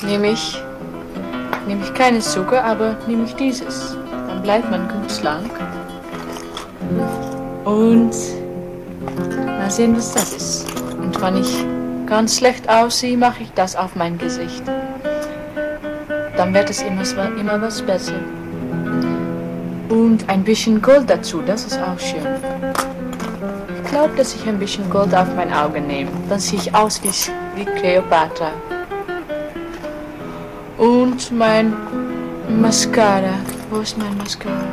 nehme ich keine Zucker, aber nehme ich dieses. Dann bleibt man gut schlank. Und mal sehen, was das ist. Und wenn ich ganz schlecht aussehe, mache ich das auf mein Gesicht. Dann wird es immer was besser. Und ein bisschen Gold dazu, das ist auch schön. Ich glaube, dass ich ein bisschen Gold auf mein Auge nehme. Dann sehe ich aus wie Cleopatra. Und mein Mascara. Wo ist mein Mascara?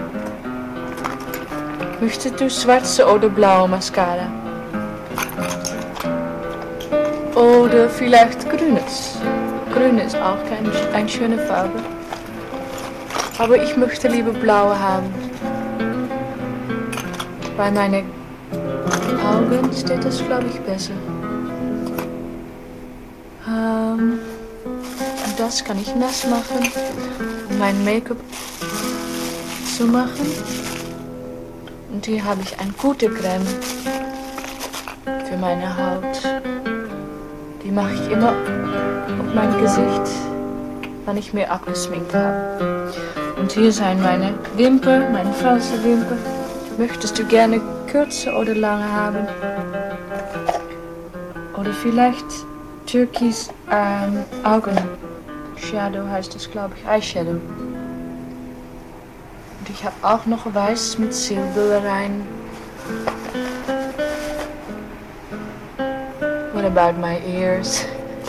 Möchtest du schwarze oder blaue Mascara? Oder vielleicht grünes. Grün ist auch eine schöne Farbe. Aber ich möchte lieber blaue haben. Bei meinen Augen steht das, glaube ich, besser. Und das kann ich nass machen, um mein Make-up zu machen. Und hier habe ich eine gute Creme für meine Haut. Die mache ich immer auf mein Gesicht, wenn ich mir abgeschminkt habe. Und hier sind meine Wimpern, meine falsche Wimpern. Möchtest du gerne kürzer oder lange haben? Oder vielleicht Türkis Augenshadow heißt das, glaube ich, Eyeshadow. Und ich habe auch noch weiß mit Silber rein. What about my ears?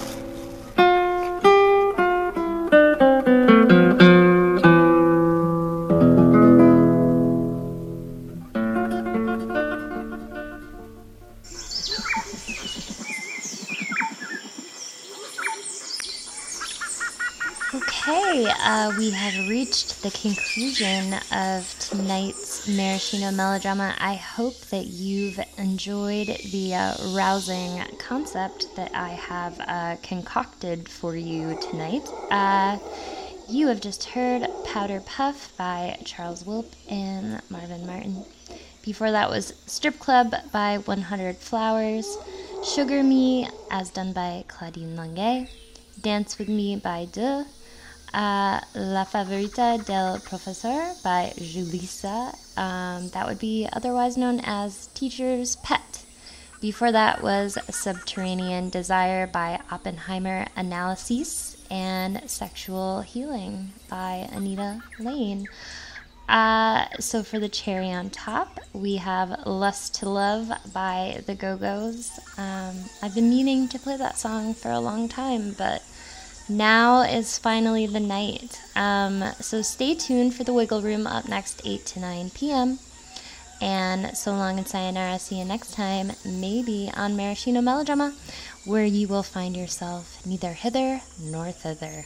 We have reached the conclusion of tonight's maraschino melodrama. I hope that you've enjoyed the rousing concept that I have concocted for you tonight. You have just heard Powder Puff by Charles Wilp and Marvin Martin. Before that was Strip Club by 100 Flowers, Sugar Me, as done by Claudine Lange, Dance With Me by De, La Favorita del Profesor by Julissa, that would be otherwise known as Teacher's Pet. Before that was Subterranean Desire by Oppenheimer Analysis, and Sexual Healing by Anita Lane. So for the cherry on top, we have Lust to Love by the Go-Go's. I've been meaning to play that song for a long time, but now is finally the night. So stay tuned for the Wiggle Room up next 8 to 9 p.m. And so long and sayonara. See you next time, maybe on Maraschino Melodrama, where you will find yourself neither hither nor thither.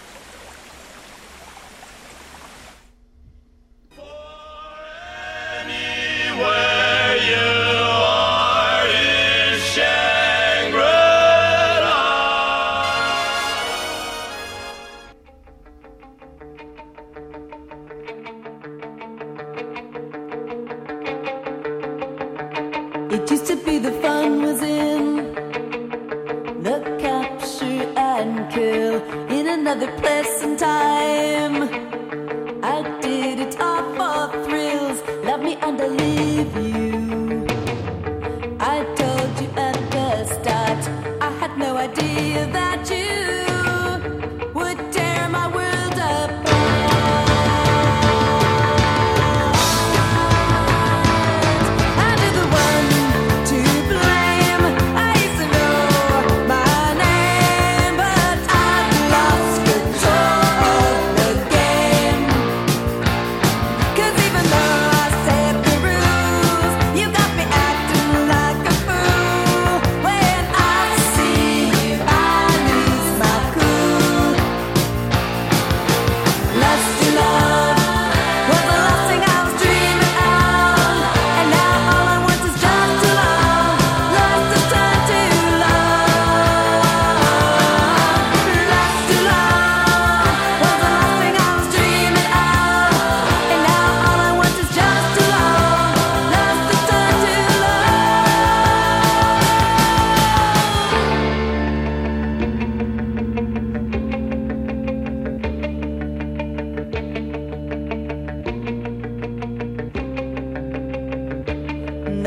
Anywhere you are is Shangri-La. It used to be the fun was in the capture and kill. In another place and time, I did it all for thrills. Love me and I'll leave you. I told you at the start, I had no idea that you would tear my world apart. I knew the one to blame. I used to know my name, but I lost control of the game. 'Cause even though I set the rules,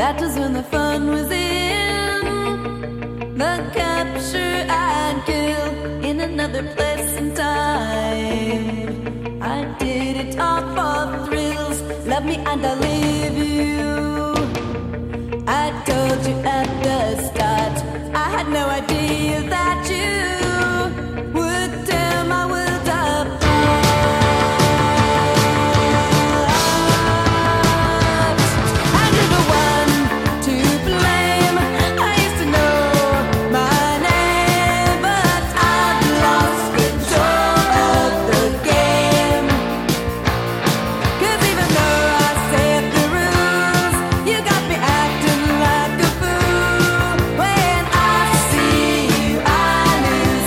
That was when the fun was in the capture and kill in another place and time. I did it all for thrills. Love me and I'll leave you. I told you at the start, I had no idea that you would tear my world apart. And you're the one to blame. I used to know my name, but I've lost control of the game. 'Cause even though I set the rules, you got me acting like a fool. When I see you, I lose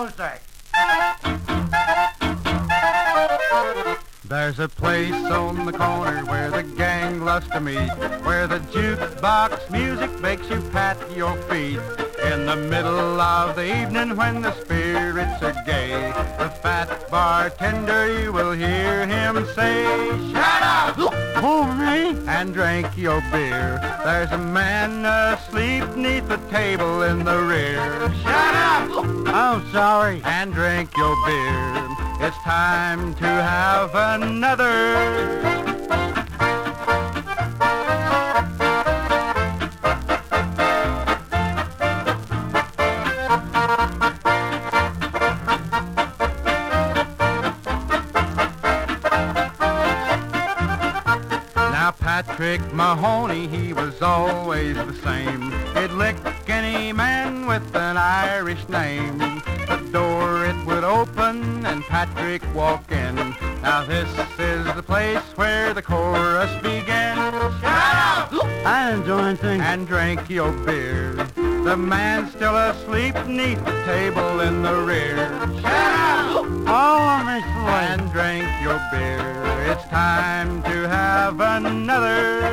music. There's a place on the corner where the gang loves to meet, where the jukebox music makes you pat your feet. In the middle of the evening when the spirits are gay, the fat bartender, you will hear him say, "Shut up! Who, me?" And drink your beer. There's a man asleep neath the table in the rear. Shut up! I'm sorry. And drink your beer. It's time to have another. Patrick Mahoney, he was always the same. He'd lick any man with an Irish name. The door, it would open and Patrick walk in. Now this is the place where the chorus began. Shut up! I didn't do anything. And drink your beer. The man's still asleep neath the table in the rear. Shut up! Oh, Miss Floyd. And drink your beer. It's time to have another.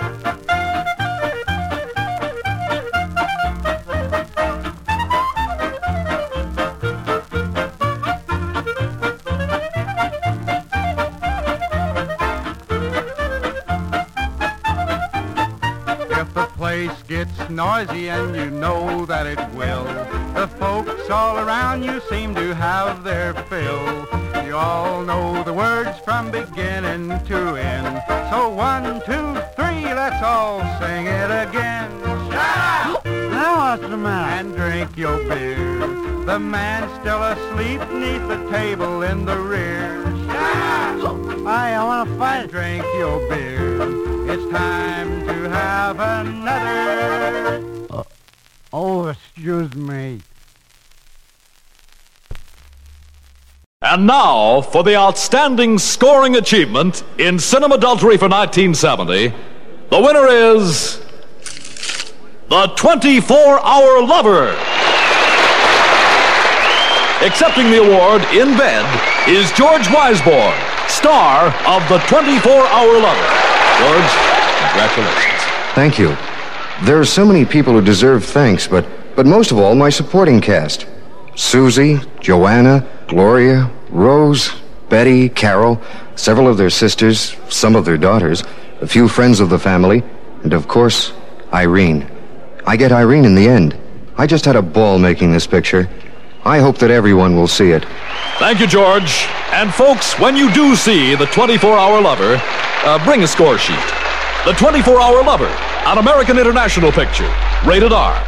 If the place gets noisy, and you know that it will, the folks all around you seem to have their fill. You all know the words from beginning to end. So 1, 2, 3, let's all sing it again. Shut up! Now what's the matter? And drink your beer. The man's still asleep neath the table in the rear. Shut up! I want to fight. And drink your beer. It's time to have another. Excuse me. And now, for the outstanding scoring achievement in cinemadultery for 1970, the winner is The 24-Hour Lover. Accepting the award in bed is George Weisborn, star of The 24-Hour Lover. George, congratulations. Thank you. There are so many people who deserve thanks, but most of all, my supporting cast. Susie, Joanna, Gloria, Rose, Betty, Carol, several of their sisters, some of their daughters, a few friends of the family, and of course, Irene. I get Irene in the end. I just had a ball making this picture. I hope that everyone will see it. Thank you, George. And folks, when you do see The 24-Hour Lover, bring a score sheet. The 24-Hour Lover, an American International picture, rated R.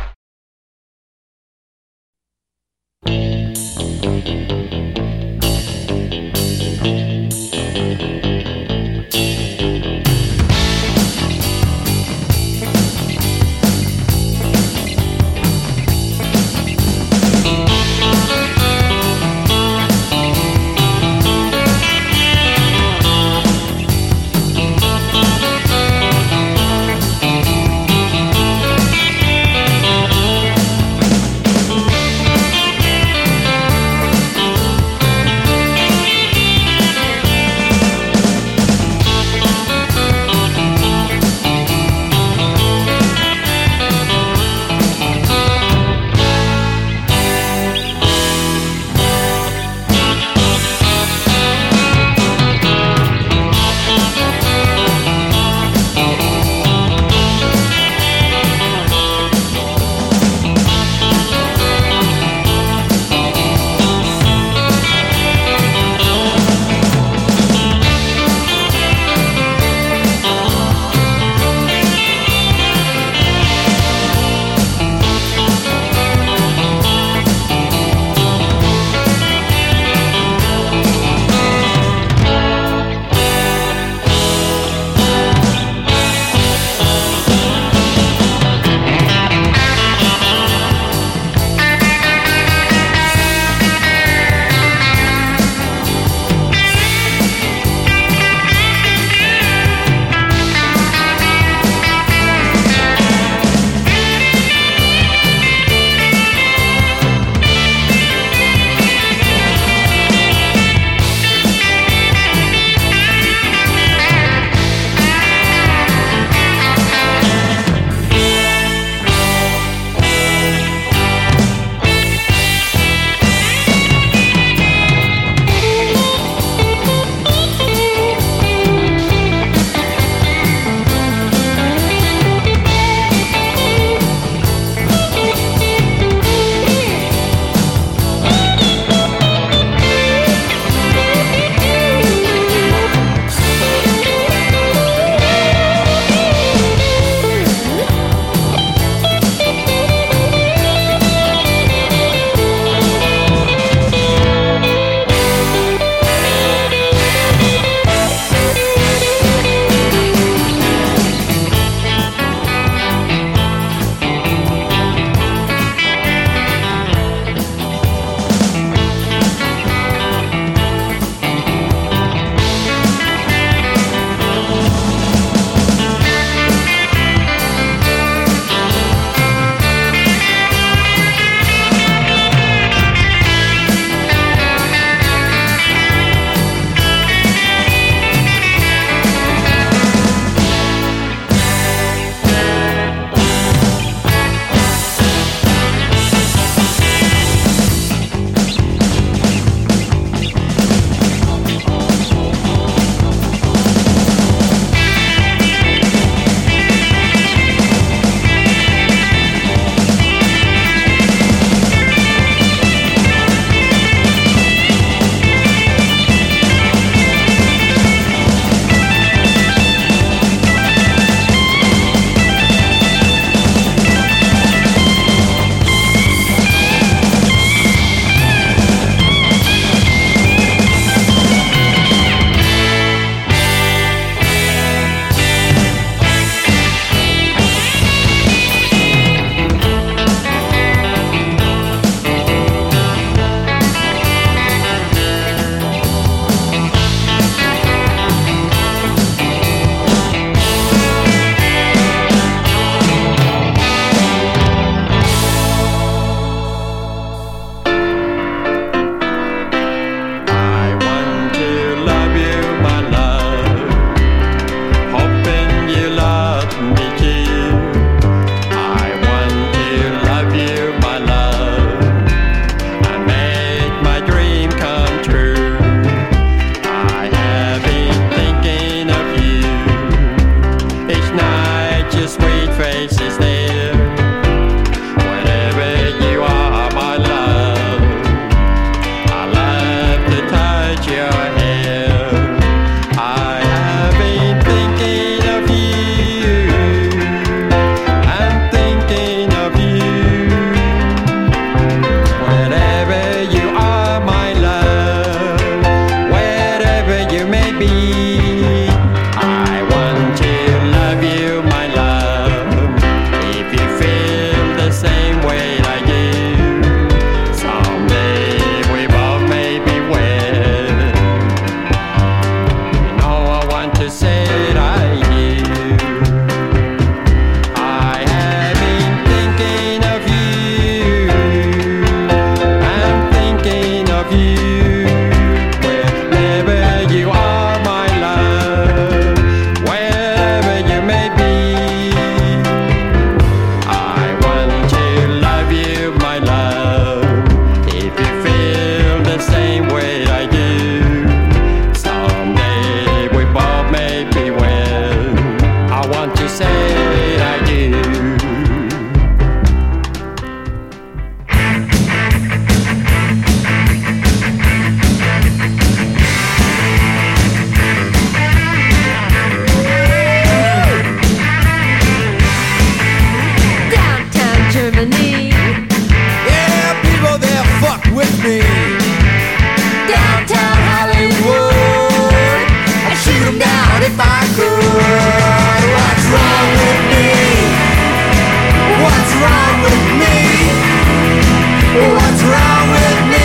if I could. What's wrong with me? What's wrong with me? What's wrong with me?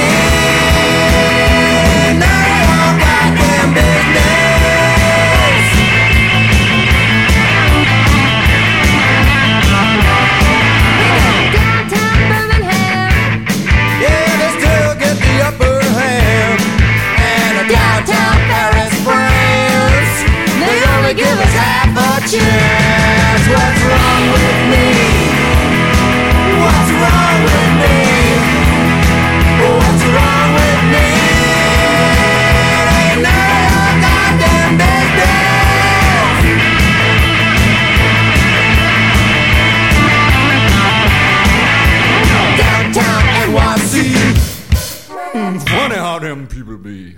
None of your goddamn business. Downtown Birmingham, Yeah, they still get the upper hand. And a downtown Paris, France, they only give us half a chance. What's wrong with me? What's wrong with me? What's wrong with me? Ain't none of your goddamn business. Downtown NYC. Funny how them people be.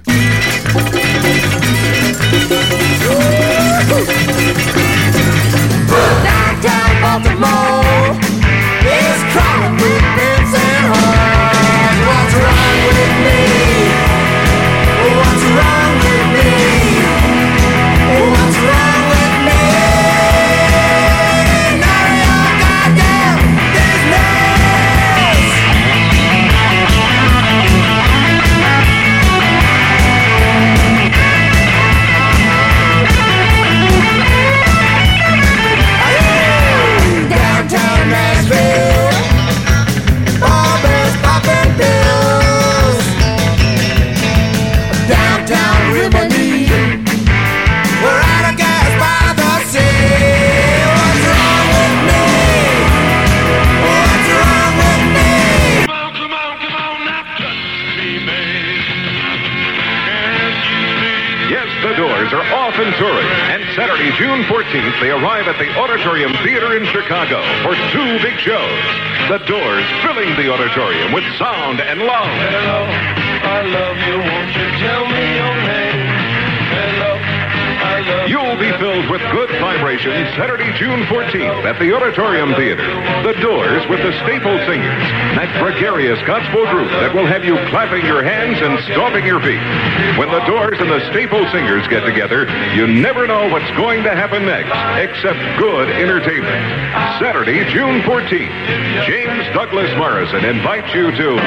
Downtown Baltimore is crawling with pimps and whores. What's wrong with me? What's wrong with me? What's wrong with me? None of your goddamn business. Downtown Nashville, barbers popping pills. Downtown Rimini, we're out of gas by the sea. What's wrong with me? What's wrong with me? Come on, now touch me, babe. Can't you see? Yes, the Doors are off and touring, and Saturday, June 14th, they arrive at the Auditorium Theater in Chicago for 2 big shows. The Doors filling the auditorium with sound and love. Hello, I love you. Won't you tell me your name? Hello, I love you. You'll be filled with good vibrations Saturday, June 14th at the Auditorium Theater. The Doors with the Staple Singers, that gregarious gospel group that will have you clapping your hands and stomping your feet. When the Doors and the Staple Singers get together, you never know what's going to happen next, except good entertainment. Saturday, June 14th, James Douglas Morrison invites you to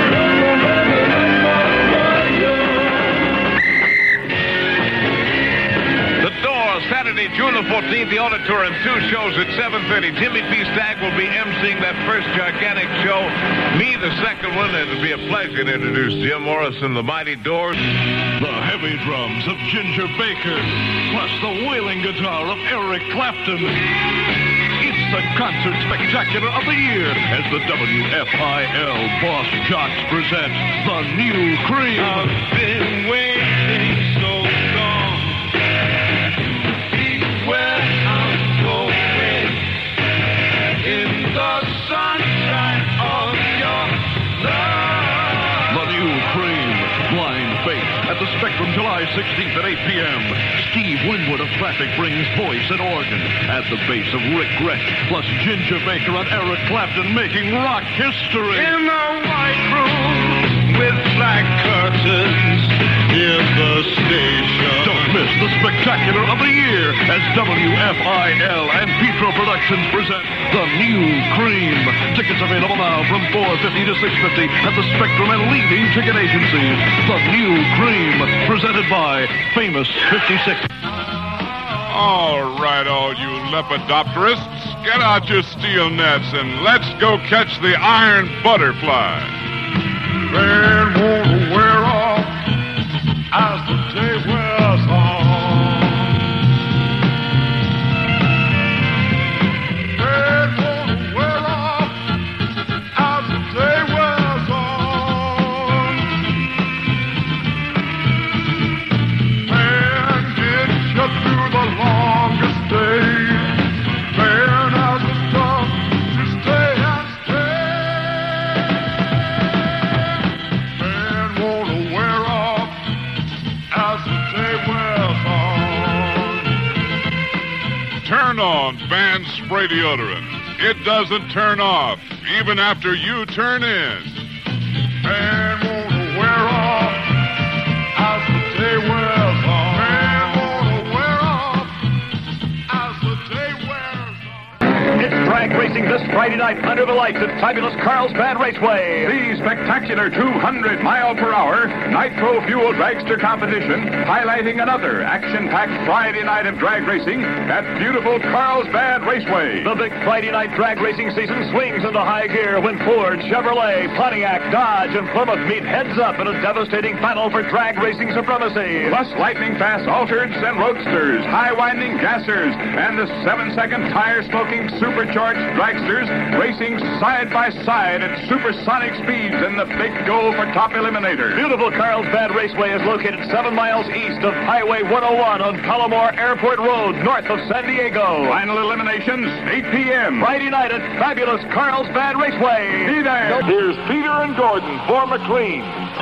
The Doors, Saturday, June the 14th, the Auditorium, 2 shows at 7:30. Jimmy P. Stagg will be emceeing that first gigantic show. Me, the second one, and it'll be a pleasure to introduce Jim Morrison, the Mighty Doors. The heavy drums of Ginger Baker, plus the wailing guitar of Eric Clapton. It's the concert spectacular of the year as the WFIL Boss Jocks present the New Cream. I've been waiting so long. See where I'm going in the sunshine of your love. The New Cream, Blind Faith, at the Spectrum July 16th at 8 p.m. Steve Winwood of Traffic brings voice and organ at the base of Rick Gretsch, plus Ginger Baker and Eric Clapton making rock history. In the white room with black curtains in the station. Don't miss the spectacular of the year as WFIL and Petro Productions present The New Cream. Tickets available now from $4.50 to $6.50 at the Spectrum and leading ticket agencies. The New Cream, presented by Famous 56. All right, all you lepidopterists, get out your steel nets and let's go catch the iron butterfly. Man won't wear off as the day wears on. Man won't wear off as the day wears on. Man gets you through the longest day. Man has the stuff to stay and stay. Man won't wear off as the day wears on. Turn on Vans Spray Deodorant. It doesn't turn off, even after you turn in. Man won't wear off as the day wears on. Man won't wear off this Friday night under the lights at fabulous Carlsbad Raceway. The spectacular 200-mile-per-hour nitro-fuel dragster competition, highlighting another action-packed Friday night of drag racing at beautiful Carlsbad Raceway. The big Friday night drag racing season swings into high gear when Ford, Chevrolet, Pontiac, Dodge, and Plymouth meet heads up in a devastating battle for drag racing supremacy. Plus lightning-fast Altereds and Roadsters, high-winding Gassers, and the 7-second tire-smoking supercharged dragsters racing side by side at supersonic speeds in the big goal for top eliminator. Beautiful Carlsbad Raceway is located 7 miles east of Highway 101 on Palomar Airport Road, north of San Diego. Final eliminations, 8 p.m. Friday night at fabulous Carlsbad Raceway. Be there. Here's Peter and Gordon for McLean.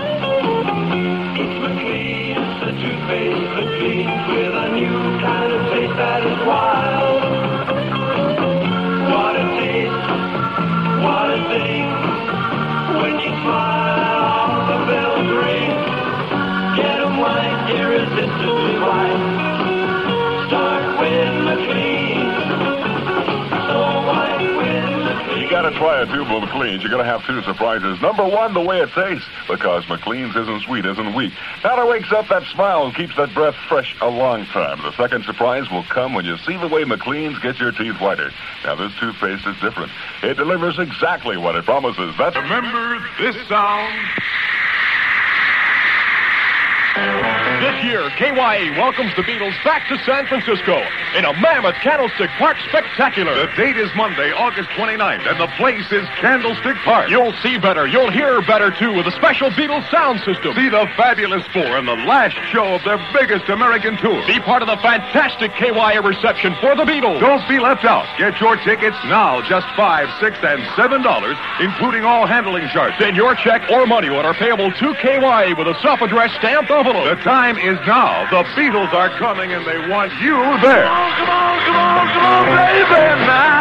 McLean, the toothpaste McLean, with a new kind of taste that is wild. What a taste, what a thing, when you smile, the bells ring. Get 'em white, irresistibly white. Start with McLean, so white with McLean. You gotta try a tube of McLean's. You're gonna have two surprises. Number one, the way it tastes, because McLean's isn't sweet, isn't weak. Now it wakes up that smile and keeps that breath fresh a long time. The second surprise will come when you see the way McLean's gets your teeth whiter. Now this toothpaste is different. It delivers exactly what it promises. That's Remember this sound? This year, KYE welcomes the Beatles back to San Francisco in a mammoth Candlestick Park spectacular. The date is Monday, August 29th, and the place is Candlestick Park. You'll see better, you'll hear better, too, with a special Beatles sound system. See the Fabulous Four in the last show of their biggest American tour. Be part of the fantastic KYE reception for the Beatles. Don't be left out. Get your tickets now, just $5, $6, and $7, including all handling charges. Send your check or money order payable to KYE with a self-addressed stamped envelope. The time is now. The Beatles are coming, and they want you there. Come on, baby, now.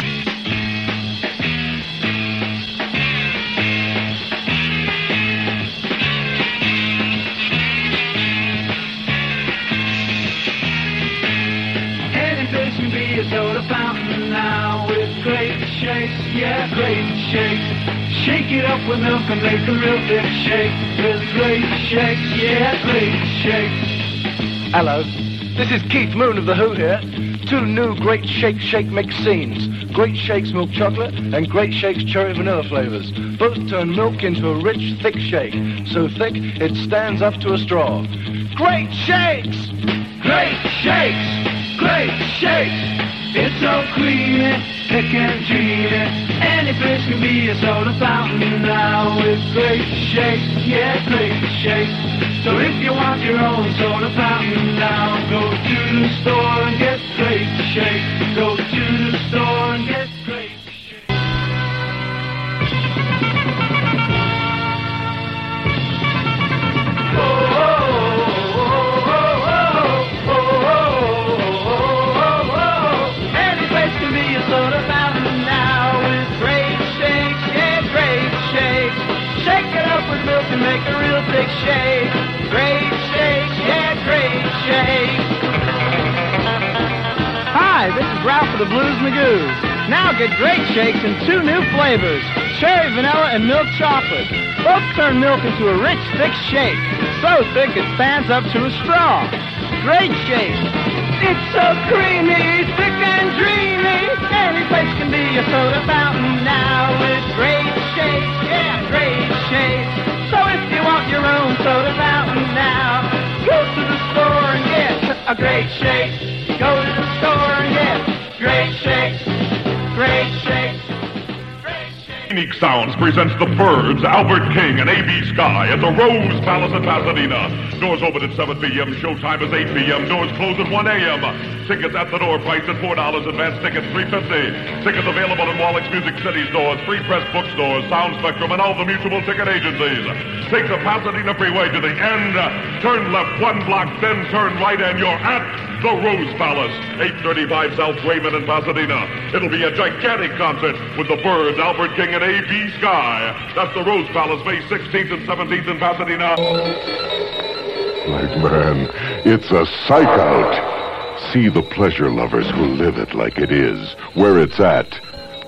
Any place can be a soda fountain now with great shakes, yeah, great shakes. Shake it up with milk and make a real big shake with great shakes, yeah, great shakes. Hello, this is Keith Moon of The Who here. 2 new Great Shake Mix scenes. Great Shakes Milk Chocolate and Great Shakes Cherry Vanilla flavors. Both turn milk into a rich, thick shake. So thick, it stands up to a straw. Great Shakes! Great shakes, great shakes. It's so creamy, thick and dreamy. Any place can be a soda fountain now with great shakes, yeah, great shakes. So if you want your own soda fountain now, go to the store and get great shakes. Go to the store and get great shakes. Any place can be a soda fountain now with great shakes, yeah, great shakes. Shake it up with milk and make a real big shake. Great shakes, yeah, great shakes. Hi, this is Ralph of the Blues Magoos. Now get great shakes in 2 new flavors, cherry vanilla and milk chocolate. Both turn milk into a rich, thick shake. So thick it stands up to a straw. Great shakes. It's so creamy, thick and dreamy. Any place can be a soda fountain now with great shakes, yeah, great shakes. So if you want your own soda fountain now, go to the store and get a great shake. Go to the store and get great shakes, great shakes. Unique Sounds presents The Byrds, Albert King, and A.B. Sky at the Rose Palace in Pasadena. Doors open at 7 p.m. Showtime is 8 p.m. Doors close at 1 a.m. Tickets at the door priced at $4. Advance tickets $3.50. Tickets available in Wallach's Music City stores, Free Press bookstores, Sound Spectrum, and all the mutual ticket agencies. Take the Pasadena Freeway to the end. Turn left 1 block, then turn right, and you're at the Rose Palace, 835 South Wayman in Pasadena. It'll be a gigantic concert with the Byrds, Albert King, and A.B. Sky. That's the Rose Palace, May 16th and 17th in Pasadena. Like, man, it's a psych out. See the pleasure lovers who live it like it is, where it's at.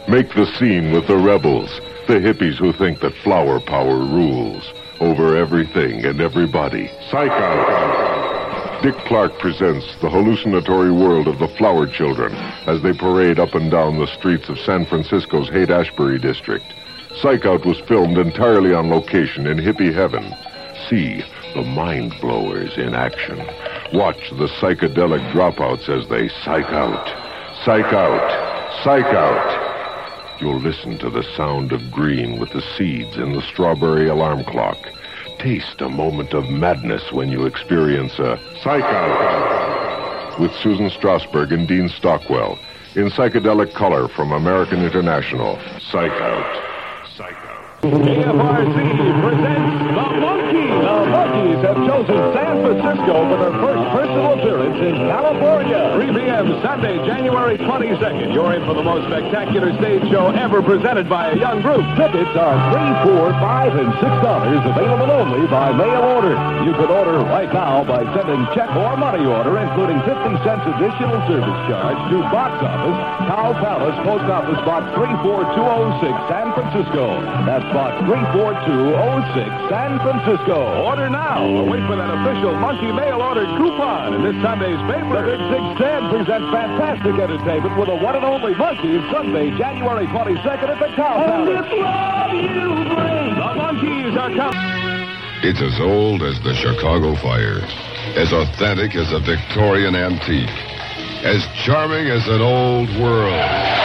Make the scene with the rebels, the hippies who think that flower power rules over everything and everybody. Psych out. Dick Clark presents the hallucinatory world of the flower children as they parade up and down the streets of San Francisco's Haight-Ashbury district. Psych Out was filmed entirely on location in hippie heaven. See the mind blowers in action. Watch the psychedelic dropouts as they psych out. Psych out. Psych out. You'll listen to the sound of green with the seeds in the strawberry alarm clock. Taste a moment of madness when you experience a Psych Out with Susan Strasberg and Dean Stockwell in psychedelic color from American International. Psych Out. Psych Out. KFRC presents The Monkees. The Monkees have chosen San Francisco for their first personal appearance in California. 3 p.m. Sunday, January 22nd. You're in for the most spectacular stage show ever presented by a young group. Tickets are $3, $4, $5, and $6, available only by mail order. You can order right now by sending check or money order, including 50 cents additional service charge to Box Office, Cow Palace, Post Office Box 34206, San Francisco. That's Box 34206, San Francisco. Order now or wait for that official Monkey Mail Order coupon in this Sunday's paper. The Big 610 presents fantastic entertainment with the one and only Monkees Sunday, January 22nd at the Cow Palace. The Monkees are coming. It's as old as the Chicago Fire, as authentic as a Victorian antique, as charming as an old world.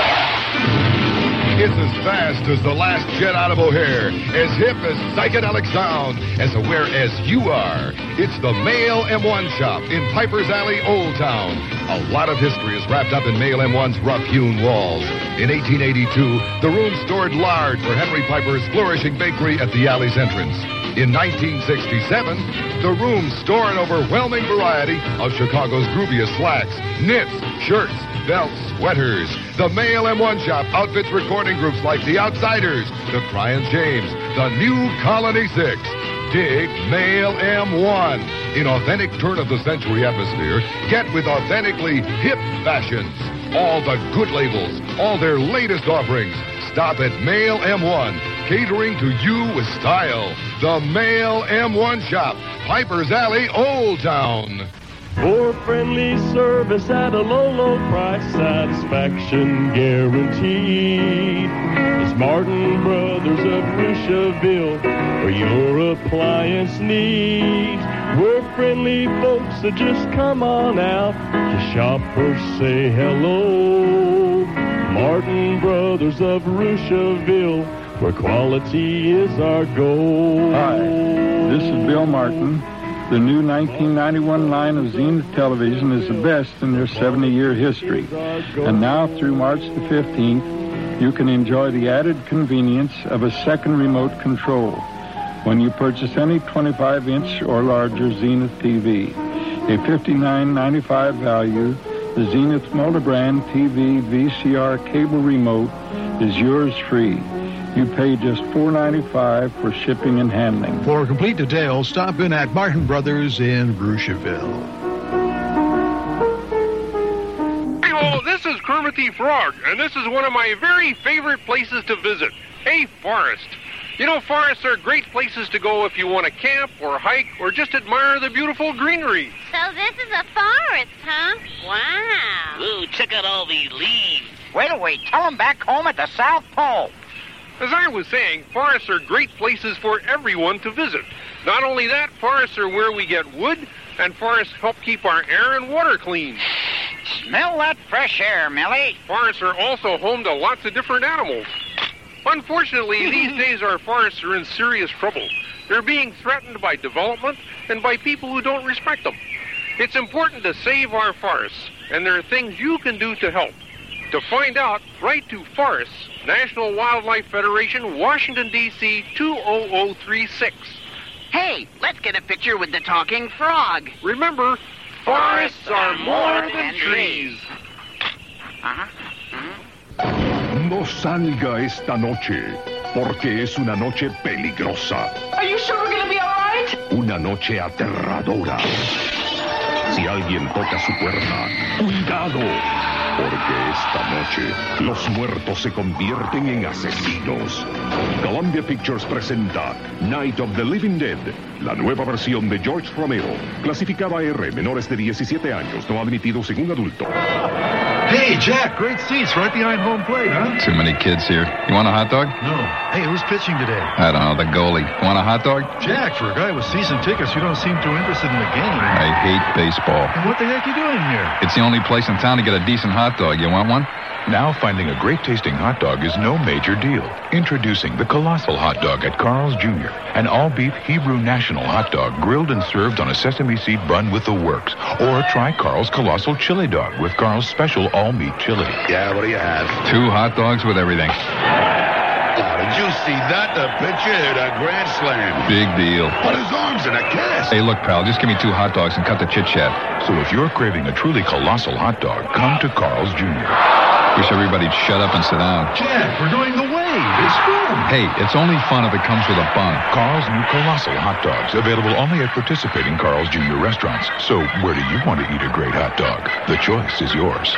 It's as fast as the last jet out of O'Hare, as hip as psychedelic sound, as aware as you are. It's the Mail M1 shop in Piper's Alley, Old Town. A lot of history is wrapped up in Mail M1's rough-hewn walls. In 1882, the room stored lard for Henry Piper's flourishing bakery at the alley's entrance. In 1967, the room store an overwhelming variety of Chicago's grooviest slacks, knits, shirts, belts, sweaters. The Mail M1 shop outfits recording groups like The Outsiders, The Crying James, The New Colony 6. Dig Mail M1. In authentic turn-of-the-century atmosphere, get with authentically hip fashions. All the good labels, all their latest offerings. Stop at Mail M1, catering to you with style. The Mail M1 shop, Piper's Alley, Old Town. For friendly service at a low, low price, satisfaction guaranteed. It's Martin Brothers of Rushaville for your appliance needs. We're friendly folks, so just come on out to shop or say hello. Martin Brothers of Rushaville, where quality is our goal. Hi, this is Bill Martin. The new 1991 line of Zenith television is the best in their 70-year history. And now through March the 15th, you can enjoy the added convenience of a second remote control when you purchase any 25-inch or larger Zenith TV. A $59.95 value, the Zenith Multi-Brand TV VCR cable remote is yours free. You pay just $4.95 for shipping and handling. For complete details, stop in at Martin Brothers in Brucheville. Hello, this is Kermit the Frog, and this is one of my very favorite places to visit, a forest. You know, forests are great places to go if you want to camp or hike or just admire the beautiful greenery. So this is a forest, huh? Wow. Ooh, check out all these leaves. Wait till we tell them back home at the South Pole. As I was saying, forests are great places for everyone to visit. Not only that, forests are where we get wood, and forests help keep our air and water clean. Smell that fresh air, Millie. Forests are also home to lots of different animals. Unfortunately, these days our forests are in serious trouble. They're being threatened by development and by people who don't respect them. It's important to save our forests, and there are things you can do to help. To find out, write to Forests, National Wildlife Federation, Washington, D.C. 20036. Hey, let's get a picture with the talking frog. Remember, forests are more than trees. No salga esta noche, porque es una noche peligrosa. Are you sure we're gonna be all right? Una noche aterradora. Si alguien toca su puerta, cuidado. Porque esta noche los muertos se convierten en asesinos. Columbia Pictures presenta Night of the Living Dead, la nueva versión de George Romero, clasificada R, menores de 17 años, no admitidos en un adulto. Hey, Jack, great seats right behind home plate, huh? Too many kids here. You want a hot dog? No. Hey, who's pitching today? I don't know, the goalie. Want a hot dog? Jack, for a guy with season tickets, you don't seem too interested in the game. I hate baseball. And what the heck are you doing here? It's the only place in town to get a decent hot dog. You want one? Now finding a great-tasting hot dog is no major deal. Introducing the Colossal Hot Dog at Carl's Jr., an all-beef Hebrew National hot dog grilled and served on a sesame seed bun with the works. Or try Carl's Colossal Chili Dog with Carl's special all-meat chili. Yeah, what do you have? 2 hot dogs with everything. Oh, did you see that? The pitcher hit a grand slam. Big deal. But his arm's in a cast. Hey, look, pal, just give me 2 hot dogs and cut the chit-chat. So if you're craving a truly colossal hot dog, come to Carl's Jr. Wish everybody'd shut up and sit down. Jack, we're going away. It's fun. Hey, it's only fun if it comes with a bun. Carl's new Colossal Hot Dogs, available only at participating Carl's Jr. restaurants. So where do you want to eat a great hot dog? The choice is yours.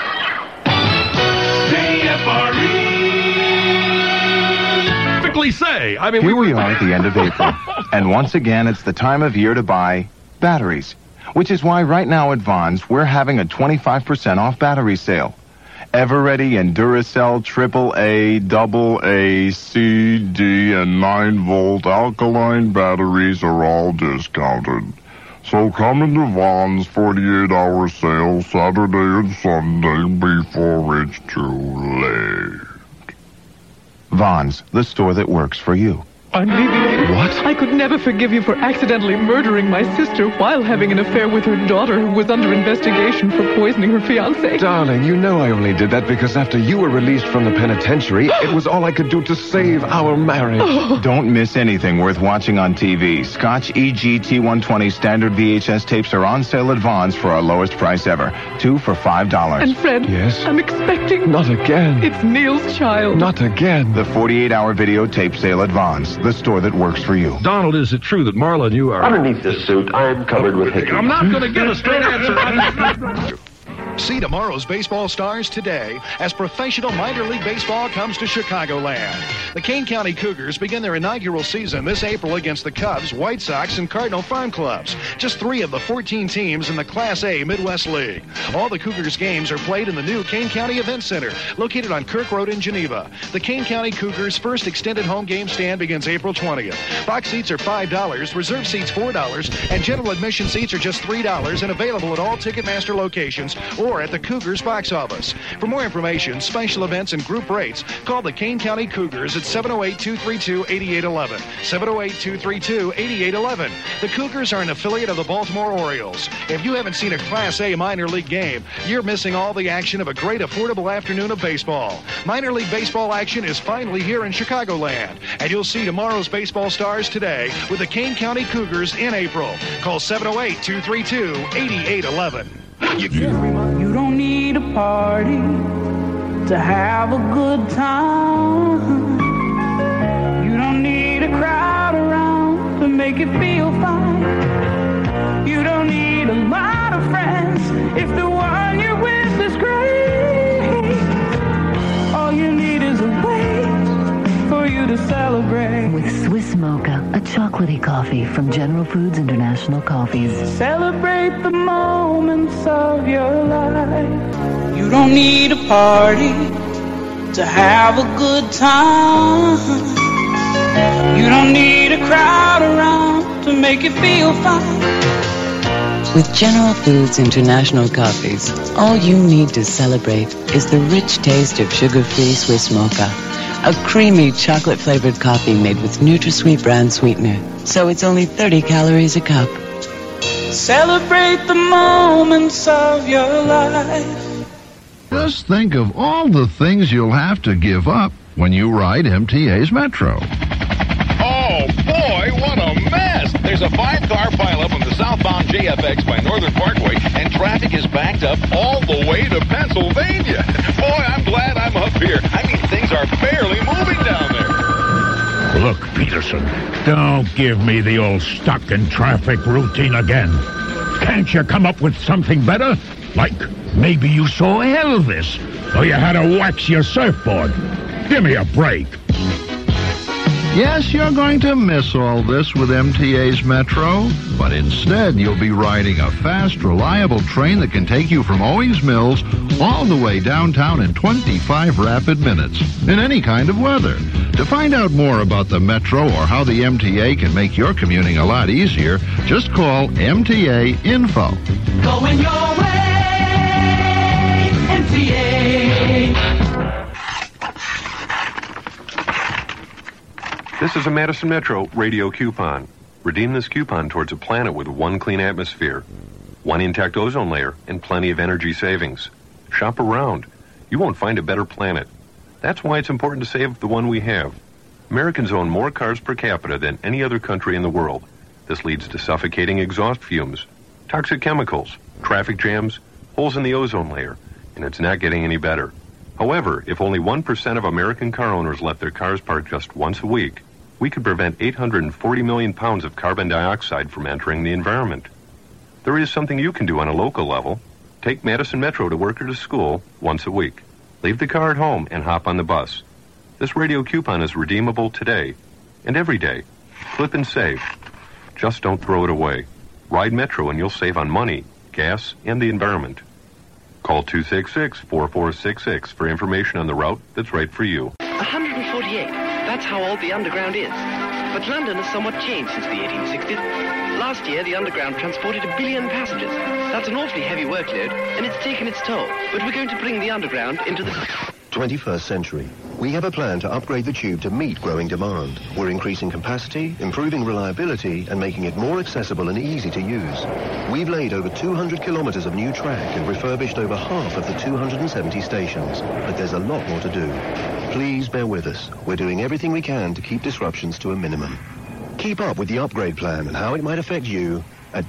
Quickly say, Here we are at the end of April, and once again it's the time of year to buy batteries, which is why right now at Vons we're having a 25% off battery sale. Eveready and Duracell AAA, AA, C, D, and 9-volt alkaline batteries are all discounted. So come into Vons 48-hour sale Saturday and Sunday before it's too late. Vons, the store that works for you. I'm leaving you. What? I could never forgive you for accidentally murdering my sister while having an affair with her daughter who was under investigation for poisoning her fiancé. Darling, you know I only did that because after you were released from the penitentiary, it was all I could do to save our marriage. Oh. Don't miss anything worth watching on TV. Scotch EGT120 standard VHS tapes are on sale at Vons for our lowest price ever. 2 for $5. And Fred, Yes? I'm expecting... Not again. It's Neil's child. Not again. The 48-hour videotape sale at Vons, the store that works for you. Donald, is it true that Marla and you are... Underneath this suit, I'm covered with hickeys. I'm not going to get a straight answer. See tomorrow's baseball stars today as professional minor league baseball comes to Chicagoland. The Kane County Cougars begin their inaugural season this April against the Cubs, White Sox, and Cardinal Farm Clubs, just 3 of the 14 teams in the Class A Midwest League. All the Cougars games are played in the new Kane County Event Center, located on Kirk Road in Geneva. The Kane County Cougars' first extended home game stand begins April 20th. Box seats are $5, reserve seats $4, and general admission seats are just $3 and available at all Ticketmaster locations or at the Cougars box office. For more information, special events, and group rates, call the Kane County Cougars at 708-232-8811. 708-232-8811. The Cougars are an affiliate of the Baltimore Orioles. If you haven't seen a Class A minor league game, you're missing all the action of a great affordable afternoon of baseball. Minor league baseball action is finally here in Chicagoland, and you'll see tomorrow's baseball stars today with the Kane County Cougars in April. Call 708-232-8811. You don't need a party to have a good time. You don't need a crowd around to make it feel fine. You don't need a lot of friends if the one you're with is great. All you need is a way for you to celebrate. With Swiss Mocha, a chocolatey coffee from General Foods International Coffees. Celebrate the moments of your life. You don't need a party to have a good time. You don't need a crowd around to make it feel fine. With General Foods International Coffees, all you need to celebrate is the rich taste of sugar-free Swiss Mocha. A creamy chocolate-flavored coffee made with NutraSweet brand sweetener. So it's only 30 calories a cup. Celebrate the moments of your life. Just think of all the things you'll have to give up when you ride MTA's Metro. Oh, boy, what a mess! There's a 5-car pileup on the southbound JFX by Northern Parkway, and traffic is backed up all the way to Pennsylvania. Boy, I'm glad I'm up here. I mean, things are barely moving down there. Look, Peterson, don't give me the old stuck in traffic routine again. Can't you come up with something better? Like maybe you saw Elvis, or you had to wax your surfboard. Give me a break. Yes, you're going to miss all this with MTA's Metro, but instead you'll be riding a fast, reliable train that can take you from Owings Mills all the way downtown in 25 rapid minutes, in any kind of weather. To find out more about the Metro or how the MTA can make your commuting a lot easier, just call MTA Info. Going your way, MTA. This is a Madison Metro radio coupon. Redeem this coupon towards a planet with one clean atmosphere, one intact ozone layer, and plenty of energy savings. Shop around. You won't find a better planet. That's why it's important to save the one we have. Americans own more cars per capita than any other country in the world. This leads to suffocating exhaust fumes, toxic chemicals, traffic jams, holes in the ozone layer, and it's not getting any better. However, if only 1% of American car owners left their cars parked just once a week, we could prevent 840 million pounds of carbon dioxide from entering the environment. There is something you can do on a local level. Take Madison Metro to work or to school once a week. Leave the car at home and hop on the bus. This radio coupon is redeemable today and every day. Clip and save. Just don't throw it away. Ride Metro and you'll save on money, gas, and the environment. Call 266-4466 for information on the route that's right for you. 148. That's how old the Underground is. But London has somewhat changed since the 1860s. Last year, the Underground transported 1 billion passengers. That's an awfully heavy workload, and it's taken its toll. But we're going to bring the Underground into the 21st century. We have a plan to upgrade the tube to meet growing demand. We're increasing capacity, improving reliability, and making it more accessible and easy to use. We've laid over 200 kilometers of new track and refurbished over half of the 270 stations. But there's a lot more to do. Please bear with us. We're doing everything we can to keep disruptions to a minimum. Keep up with the upgrade plan and how it might affect you at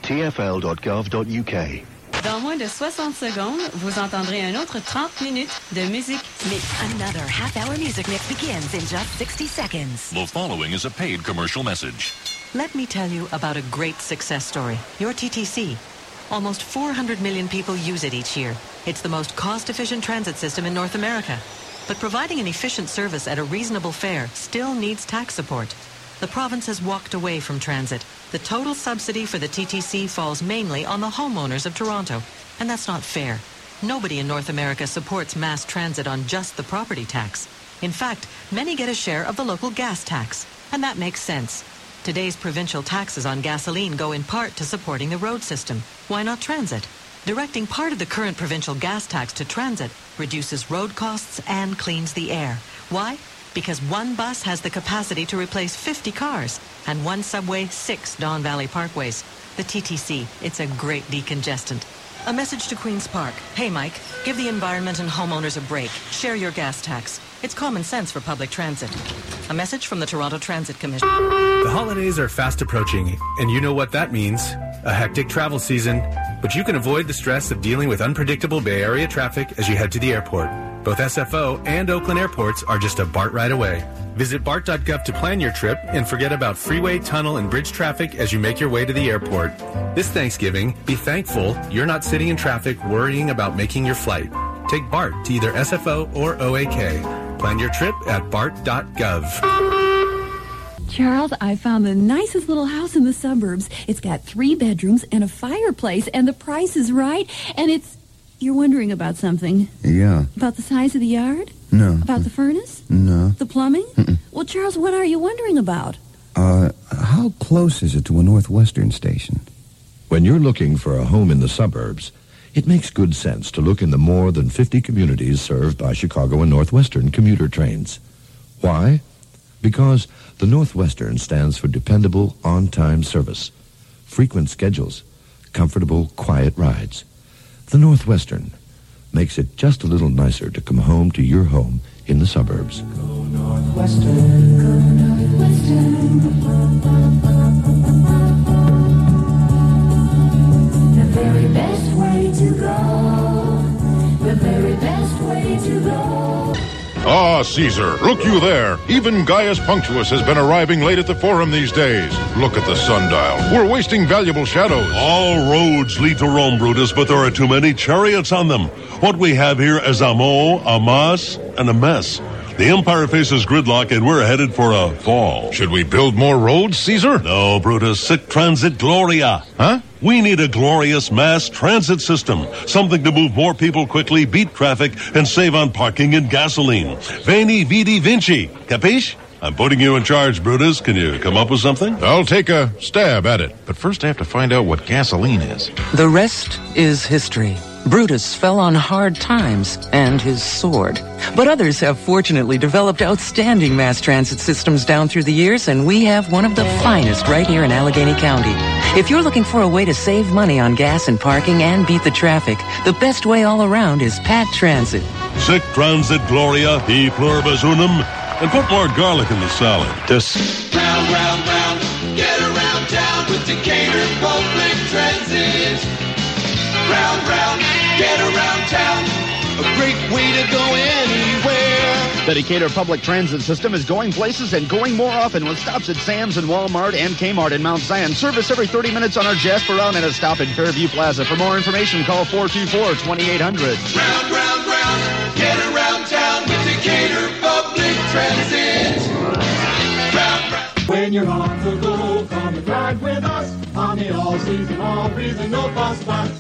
tfl.gov.uk. Dans moins de 60 secondes, vous entendrez un autre 30 minutes de musique mix. Another half-hour music mix begins in just 60 seconds. The following is a paid commercial message. Let me tell you about a great success story. Your TTC. Almost 400 million people use it each year. It's the most cost-efficient transit system in North America. But providing an efficient service at a reasonable fare still needs tax support. The province has walked away from transit. The total subsidy for the TTC falls mainly on the homeowners of Toronto. And that's not fair. Nobody in North America supports mass transit on just the property tax. In fact, many get a share of the local gas tax. And that makes sense. Today's provincial taxes on gasoline go in part to supporting the road system. Why not transit? Directing part of the current provincial gas tax to transit reduces road costs and cleans the air. Why? Because one bus has the capacity to replace 50 cars, and one subway, 6 Don Valley Parkways. The TTC, it's a great decongestant. A message to Queen's Park. Hey, Mike, give the environment and homeowners a break. Share your gas tax. It's common sense for public transit. A message from the Toronto Transit Commission. The holidays are fast approaching, and you know what that means. A hectic travel season. But you can avoid the stress of dealing with unpredictable Bay Area traffic as you head to the airport. Both SFO and Oakland airports are just a BART ride away. Visit BART.gov to plan your trip and forget about freeway, tunnel, and bridge traffic as you make your way to the airport. This Thanksgiving, be thankful you're not sitting in traffic worrying about making your flight. Take BART to either SFO or OAK. Plan your trip at BART.gov. Charles, I found the nicest little house in the suburbs. It's got 3 bedrooms and a fireplace, and the price is right, and it's... You're wondering about something. Yeah. About the size of the yard? No. About the furnace? No. The plumbing? Mm-mm. Well, Charles, what are you wondering about? How close is it to a Northwestern station? When you're looking for a home in the suburbs, it makes good sense to look in the more than 50 communities served by Chicago and Northwestern commuter trains. Why? Because the Northwestern stands for dependable, on-time service, frequent schedules, comfortable, quiet rides. The Northwestern makes it just a little nicer to come home to your home in the suburbs. Go Northwestern, go Northwestern. The very best way to go. The very best way to go. Ah, Caesar, look you there. Even Gaius Punctuous has been arriving late at the Forum these days. Look at the sundial. We're wasting valuable shadows. All roads lead to Rome, Brutus, but there are too many chariots on them. What we have here is a mo, a mas, and a mess. The Empire faces gridlock, and we're headed for a fall. Should we build more roads, Caesar? No, Brutus. Sic transit gloria. Huh? We need a glorious mass transit system. Something to move more people quickly, beat traffic, and save on parking and gasoline. Veni, vidi, vinci. Capiche? I'm putting you in charge, Brutus. Can you come up with something? I'll take a stab at it. But first I have to find out what gasoline is. The rest is history. Brutus fell on hard times and his sword. But others have fortunately developed outstanding mass transit systems down through the years, and we have one of the finest right here in Allegheny County. If you're looking for a way to save money on gas and parking and beat the traffic, the best way all around is Pat Transit. Sic transit gloria, e pluribus unum, and put more garlic in the salad. Round, round, round, get around town with Decatur Public Transit. Round, round, get around town, a great way to go anywhere. The Decatur Public Transit System is going places and going more often with stops at Sam's and Walmart and Kmart in Mount Zion. Service every 30 minutes on our Jasper Route and a stop in Fairview Plaza. For more information, call 424-2800. Round, round, round, get around town with Decatur Public Transit. Round, round. When you're on the go, come and ride with us on the all-season, all-reason, no-fuss bus.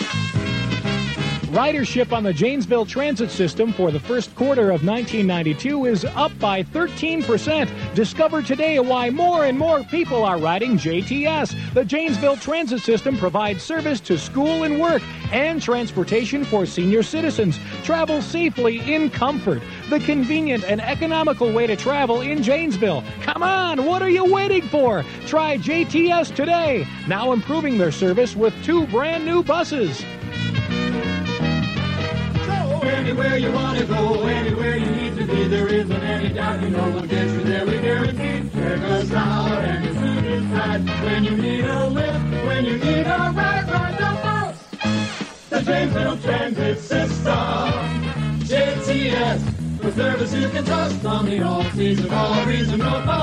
Ridership on the Janesville Transit System for the first quarter of 1992 is up by 13%. Discover today why more and more people are riding JTS. The Janesville Transit System provides service to school and work and transportation for senior citizens. Travel safely in comfort. The convenient and economical way to travel in Janesville. Come on, what are you waiting for? Try JTS today. Now improving their service with 2 brand new buses. Anywhere you want to go, anywhere you need to be, there isn't any doubt you know we'll get you there, we guarantee. Check us out and you'll soon decide when you need a lift, when you need a ride, ride the bus. The Janesville Transit System, JTS, for service you can trust on the all-season, all-reason,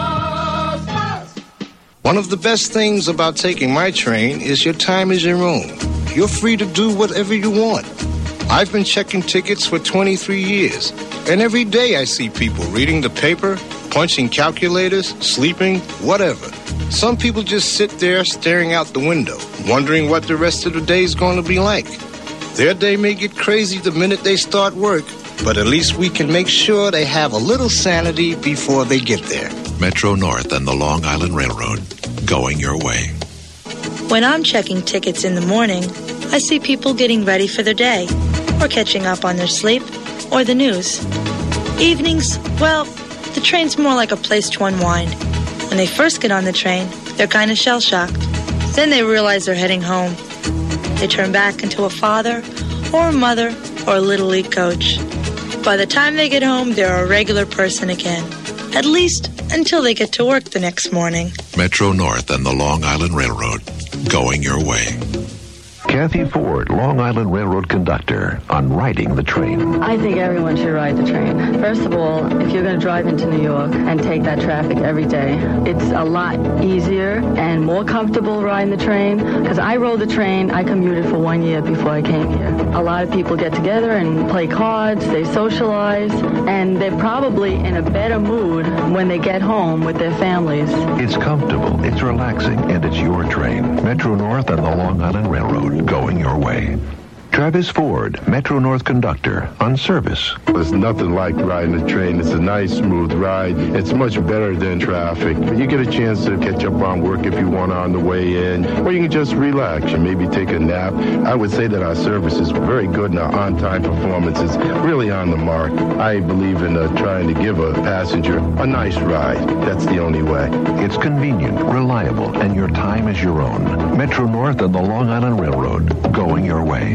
no-fuss. One of the best things about taking my train is your time is your own. You're free to do whatever you want. I've been checking tickets for 23 years, and every day I see people reading the paper, punching calculators, sleeping, whatever. Some people just sit there staring out the window, wondering what the rest of the day is going to be like. Their day may get crazy the minute they start work, but at least we can make sure they have a little sanity before they get there. Metro North and the Long Island Railroad, going your way. When I'm checking tickets in the morning, I see people getting ready for their day, or catching up on their sleep, or the news. Evenings, well, the train's more like a place to unwind. When they first get on the train, they're kind of shell-shocked. Then they realize they're heading home. They turn back into a father, or a mother, or a Little League coach. By the time they get home, they're a regular person again. At least until they get to work the next morning. Metro North and the Long Island Railroad, going your way. Kathy Ford, Long Island Railroad conductor, on riding the train. I think everyone should ride the train. First of all, if you're going to drive into New York and take that traffic every day, it's a lot easier and more comfortable riding the train. Because I rode the train, I commuted for 1 year before I came here. A lot of people get together and play cards, they socialize, and they're probably in a better mood when they get home with their families. It's comfortable, it's relaxing, and it's your train. Metro North and the Long Island Railroad, going your way. Travis Ford, Metro North conductor, on service. There's nothing like riding a train. It's a nice, smooth ride. It's much better than traffic. You get a chance to catch up on work if you want on the way in, or you can just relax and maybe take a nap. I would say that our service is very good and our on-time performance is really on the mark. I believe in trying to give a passenger a nice ride. That's the only way. It's convenient, reliable, and your time is your own. Metro North and the Long Island Railroad, going your way.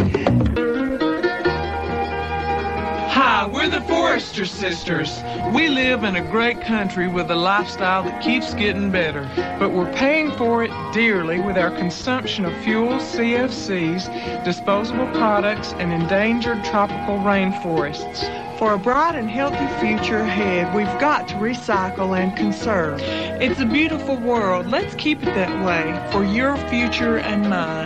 Hi, we're the Forrester Sisters. We live in a great country with a lifestyle that keeps getting better, but we're paying for it dearly with our consumption of fuels, CFCs, disposable products, and endangered tropical rainforests. For a bright and healthy future ahead, we've got to recycle and conserve. It's a beautiful world. Let's keep it that way for your future and mine.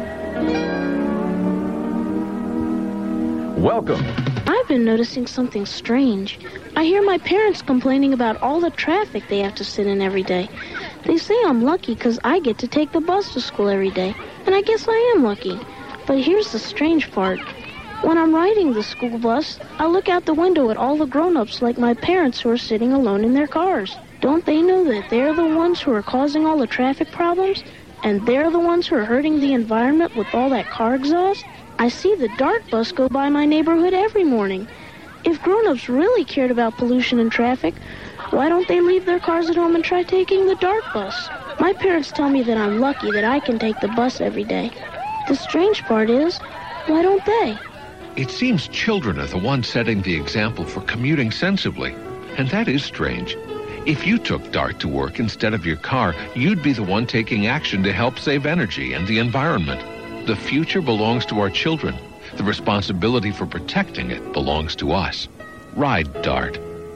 Welcome. I've been noticing something strange. I hear my parents complaining about all the traffic they have to sit in every day. They say I'm lucky because I get to take the bus to school every day, and I guess I am lucky. But here's the strange part. When I'm riding the school bus, I look out the window at all the grown-ups like my parents who are sitting alone in their cars. Don't they know that they're the ones who are causing all the traffic problems? And they're the ones who are hurting the environment with all that car exhaust? I see the DART bus go by my neighborhood every morning. If grown-ups really cared about pollution and traffic, why don't they leave their cars at home and try taking the DART bus? My parents tell me that I'm lucky that I can take the bus every day. The strange part is, why don't they? It seems children are the ones setting the example for commuting sensibly, and that is strange. If you took DART to work instead of your car, you'd be the one taking action to help save energy and the environment. The future belongs to our children. The responsibility for protecting it belongs to us. Ride DART.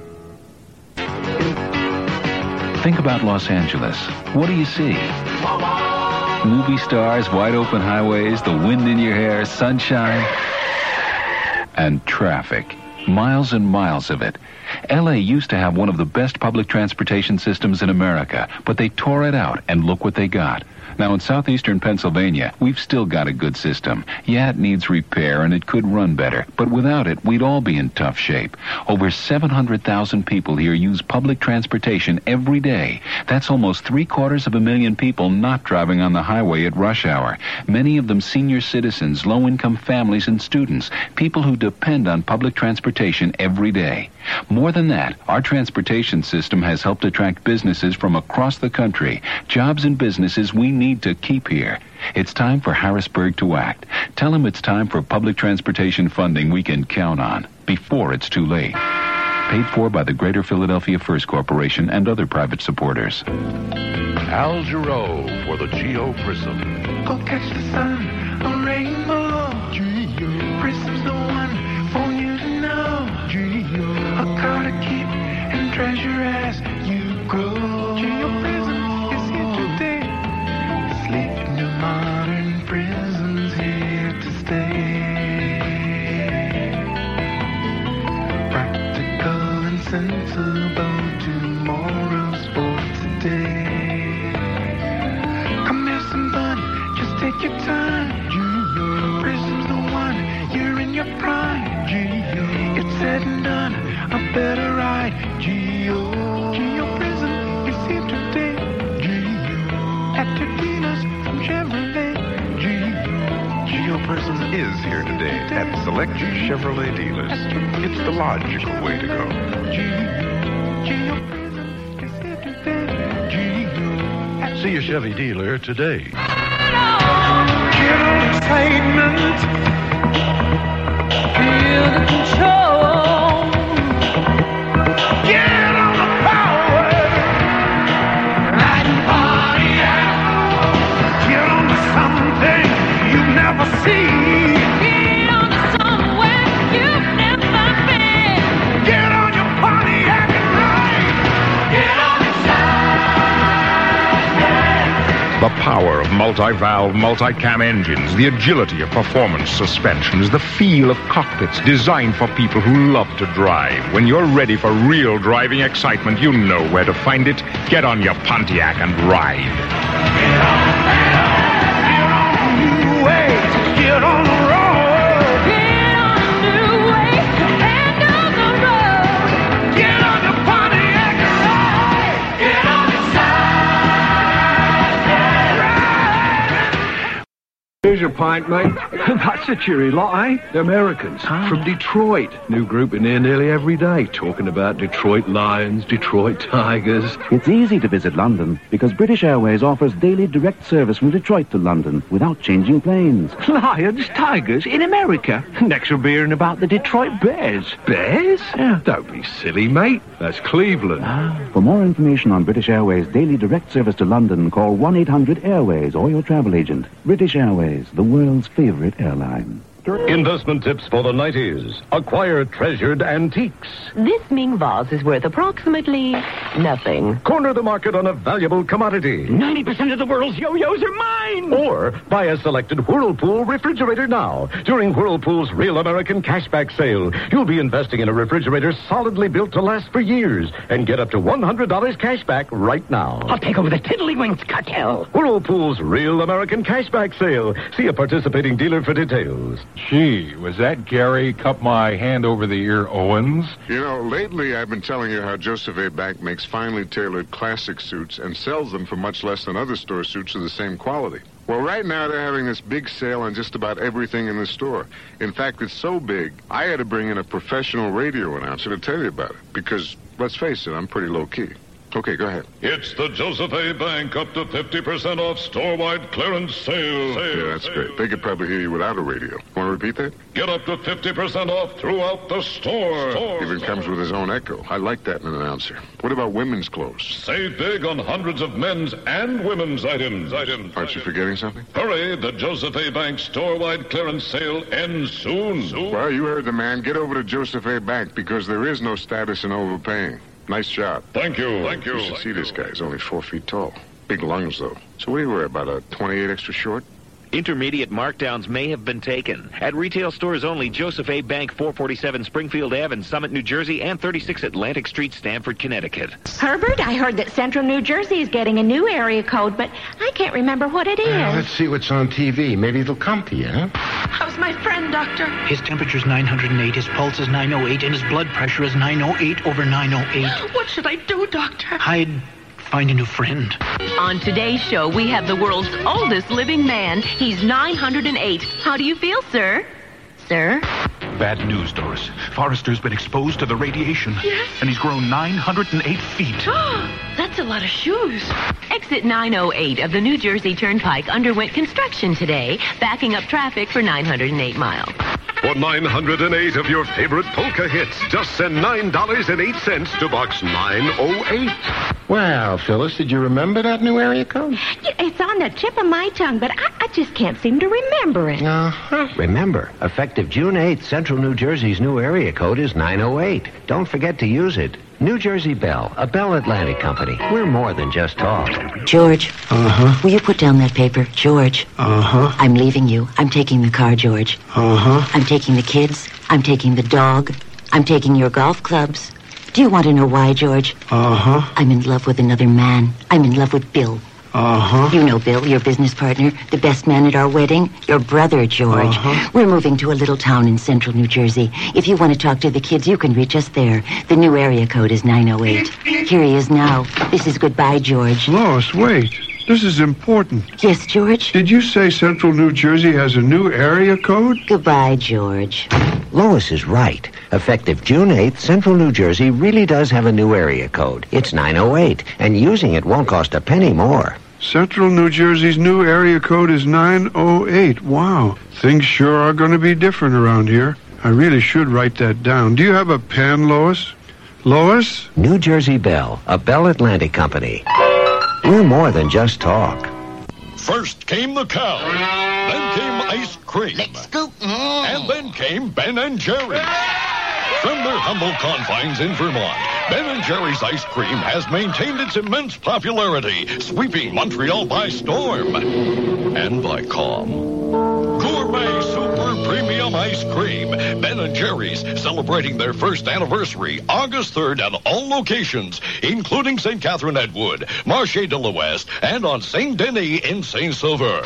Think about Los Angeles. What do you see? Movie stars, wide open highways, the wind in your hair, sunshine, and traffic. Miles and miles of it. LA used to have one of the best public transportation systems in America, but they tore it out, and look what they got. Now, in southeastern Pennsylvania, we've still got a good system. Yeah, it needs repair, and it could run better. But without it, we'd all be in tough shape. Over 700,000 people here use public transportation every day. That's almost 750,000 people not driving on the highway at rush hour. Many of them senior citizens, low-income families, and students. People who depend on public transportation every day. More than that, our transportation system has helped attract businesses from across the country. Jobs and businesses we need to keep here. It's time for Harrisburg to act. Tell them it's time for public transportation funding we can count on before it's too late. Paid for by the Greater Philadelphia First Corporation and other private supporters. Al Jarreau for the Geo Prism. Go catch the sun, a rainbow. Geo Prism's the one for you to know. Geo, a car to keep and treasure as you grow. Geo Prism is here today. Sleep in your modern prison's here to stay. Practical and sensible tomorrow's for today. Come have some fun, just take your time. Geo Prism's the one, you're in your prime. Geo, it's said and done, a better ride. Geo Prism is here today. Geo, at your dealers from Chevrolet. Geo Prism is here today at select Chevrolet dealers. It's the logical way to go. Geo Prism is here today. Geo, See your Chevy dealer today. get on excitement. Feel the control. Get on the power. Ride and party out. Get on to something you've never seen. Get on to somewhere you've never been. Get on your Pontiac and ride. Get on excitement. The power of multi-valve, multi-cam engines, the agility of performance suspensions, the feel of cockpits designed for people who love to drive. When you're ready for real driving excitement, you know where to find it. Get on your Pontiac and ride. Get on the road. Get on a new way to handle the road. Get on the Pontiac and ride. Get on Here's your pint, mate. That's a cheery lot, eh? The Americans from Detroit. New group in here nearly every day, talking about Detroit Lions, Detroit Tigers. It's easy to visit London because British Airways offers daily direct service from Detroit to London without changing planes. Lions, Tigers in America. Next we'll be hearing about the Detroit Bears. Bears? Yeah. Don't be silly, mate. That's Cleveland. For more information on British Airways' daily direct service to London, call 1-800-AIRWAYS or your travel agent. British Airways, the world's favorite airline. Forrester. Investment tips for the 90s. Acquire treasured antiques. This Ming vase is worth approximately nothing. Corner the market on a valuable commodity. 90% of the world's yo-yos are mine! Or buy a selected Whirlpool refrigerator now. During Whirlpool's Real American Cashback Sale, you'll be investing in a refrigerator solidly built to last for years and get up to $100 cash back right now. I'll take over the Tiddlywinks cartel. Whirlpool's Real American Cashback Sale. See a participating dealer for details. Gee, was that Gary Cup My Hand Over the Ear Owens? You know, lately I've been telling you how Joseph A. Bank makes finely tailored classic suits and sells them for much less than other store suits of the same quality. Well, right now they're having this big sale on just about everything in the store. In fact, it's so big, I had to bring in a professional radio announcer to tell you about it. Because, let's face it, I'm pretty low-key. Okay, go ahead. It's the Joseph A. Bank up to 50% off store-wide clearance sale. Yeah, that's great. They could probably hear you without a radio. Want to repeat that? Get up to 50% off throughout the store. Even comes with his own echo. I like that in an announcer. What about women's clothes? Save big on hundreds of men's and women's items. Aren't you forgetting something? Hurry, the Joseph A. Bank store-wide clearance sale ends soon. Well, you heard the man. Get over to Joseph A. Bank because there is no status in overpaying. Nice job. Thank you. You should see this guy. He's only 4 feet tall. Big lungs, though. So what do you wear, about a 28 extra short? Intermediate markdowns may have been taken. At retail stores only, Joseph A. Bank, 447 Springfield Ave in Summit, New Jersey, and 36 Atlantic Street, Stamford, Connecticut. Herbert, I heard that Central New Jersey is getting a new area code, but I can't remember what it is. Let's see what's on TV. Maybe it'll come to you, huh? How's my friend, Doctor? His temperature's 908, his pulse is 908, and his blood pressure is 908 over 908. What should I do, Doctor? I'd find a new friend. On today's show, we have the world's oldest living man. He's 908. How do you feel, sir? Sir? Bad news, Doris. Forrester's been exposed to the radiation. Yes? And he's grown 908 feet. That's a lot of shoes. Exit 908 of the New Jersey Turnpike underwent construction today, backing up traffic for 908 miles. For 908 of your favorite polka hits, just send $9.08 to Box 908. Well, Phyllis, did you remember that new area code? It's on the tip of my tongue, but I just can't seem to remember it. Remember, effective June 8th, Central New Jersey's new area code is 908. Don't forget to use it. New Jersey Bell, a Bell Atlantic company. We're more than just talk. George. Will you put down that paper? George. I'm leaving you. I'm taking the car, George. I'm taking the kids. I'm taking the dog. I'm taking your golf clubs. Do you want to know why, George? I'm in love with another man. I'm in love with Bill. You know Bill, your business partner, the best man at our wedding, your brother, George. We're moving to a little town in central New Jersey. If you want to talk to the kids, you can reach us there. The new area code is 908. Here he is now. This is goodbye, George. Lois, wait. This is important. Yes, George? Did you say Central New Jersey has a new area code? Goodbye, George. Lois is right. Effective June 8th, Central New Jersey really does have a new area code. It's 908, and using it won't cost a penny more. Central New Jersey's new area code is 908. Wow. Things sure are going to be different around here. I really should write that down. Do you have a pen, Lois? Lois? New Jersey Bell, a Bell Atlantic company. We're more than just talk. First came the cow, then came ice cream, and then came Ben and Jerry. From their humble confines in Vermont, Ben & Jerry's ice cream has maintained its immense popularity, sweeping Montreal by storm. And by calm. Gourmet Super Premium Ice Cream. Ben & Jerry's celebrating their first anniversary August 3rd at all locations, including St. Catherine Edwood, Marché de l'Ouest, and on St. Denis in St. Sauveur.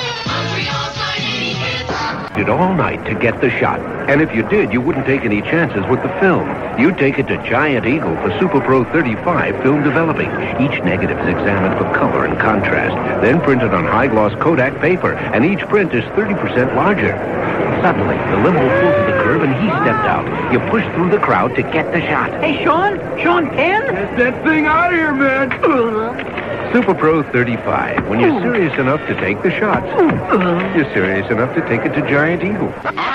Did all night to get the shot. And if you did, you wouldn't take any chances with the film. You'd take it to Giant Eagle for Super Pro 35 film developing. Each negative is examined for color and contrast, then printed on high-gloss Kodak paper, and each print is 30% larger. Suddenly, the limo pulled to the curb and he stepped out. You push through the crowd to get the shot. Hey, Sean? Sean Penn? Get that thing out of here, man. Super Pro 35. When you're serious enough to take the shots, you're serious enough to take it to Giant Eagle.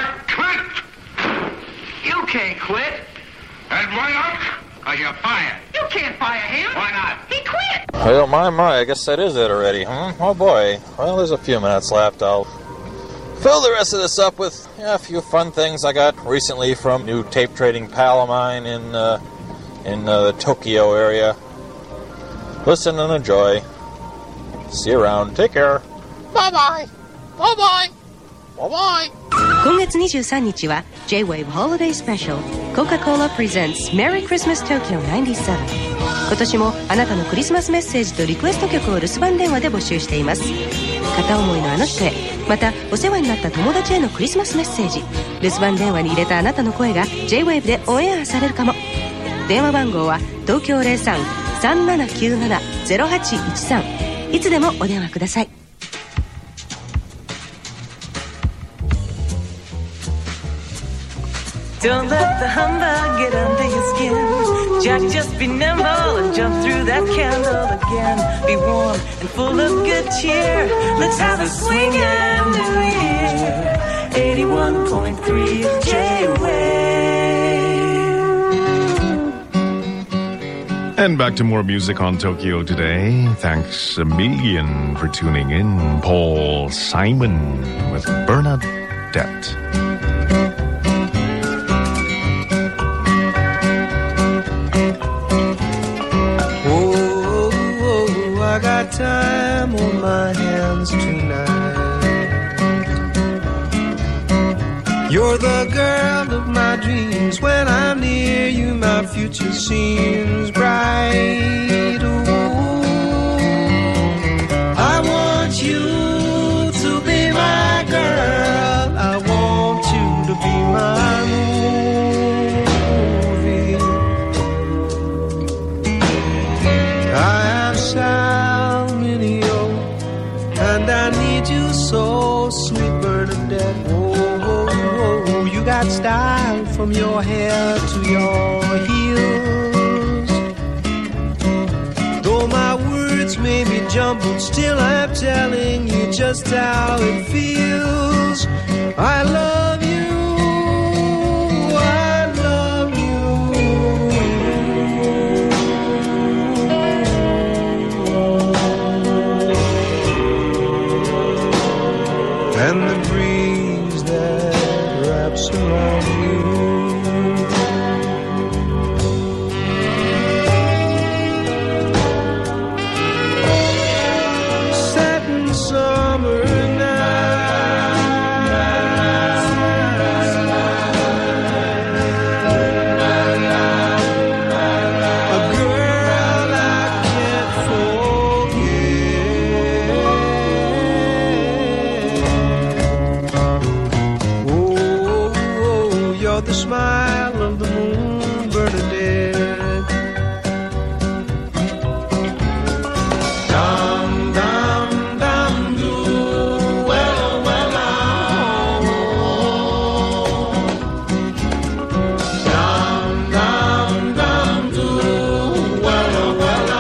You can't quit. And why not? Because you're fired. You can't fire him. Why not? He quit. Well, my, I guess that is it already, huh? Oh, boy. Well, there's a few minutes left. I'll Fill the rest of this up with a few fun things I got recently from a new tape trading pal of mine in the Tokyo area. Listen and enjoy. See you around. Take care. Bye-bye. Bye-bye. Bye-bye. 今月23日は J-Wave Holiday Special Coca-Cola Presents Merry Christmas Tokyo 97。今年もあなたのクリスマスメッセージとリクエスト曲を留守番電話で募集しています。片思いのあの人へ、またお世話になった友達へのクリスマスメッセージ、留守番電話に入れたあなたの声が J-Wave でオンエアされるかも。電話番号は東京 03-3797-0813。いつでもお電話ください。 Don't let the humbug get under your skin. Jack, just be nimble and jump through that candle again. Be warm and full of good cheer. Let's have a swingin' new year. 81.3 J-Wave. And back to more music on Tokyo Today. Thanks a million for tuning in. Paul Simon with Bernadette. I got time on my hands tonight. You're the girl of my dreams. When I'm near you, my future seems bright. Ooh, I want you to be my girl. I want you to be my movie. I am and I need you so, sweet Bernadette. Oh, oh, oh, you got style from your hair to your heels. Though my words may be jumbled, still I'm telling you just how it feels. I love you. I love you. And the breeze that wraps around you. Satin summer night. A girl I can't forget. You're the smile of the moon, Bernadette. Dum, dum, dum, do, well, well, dum, dum, dum, do, well, well,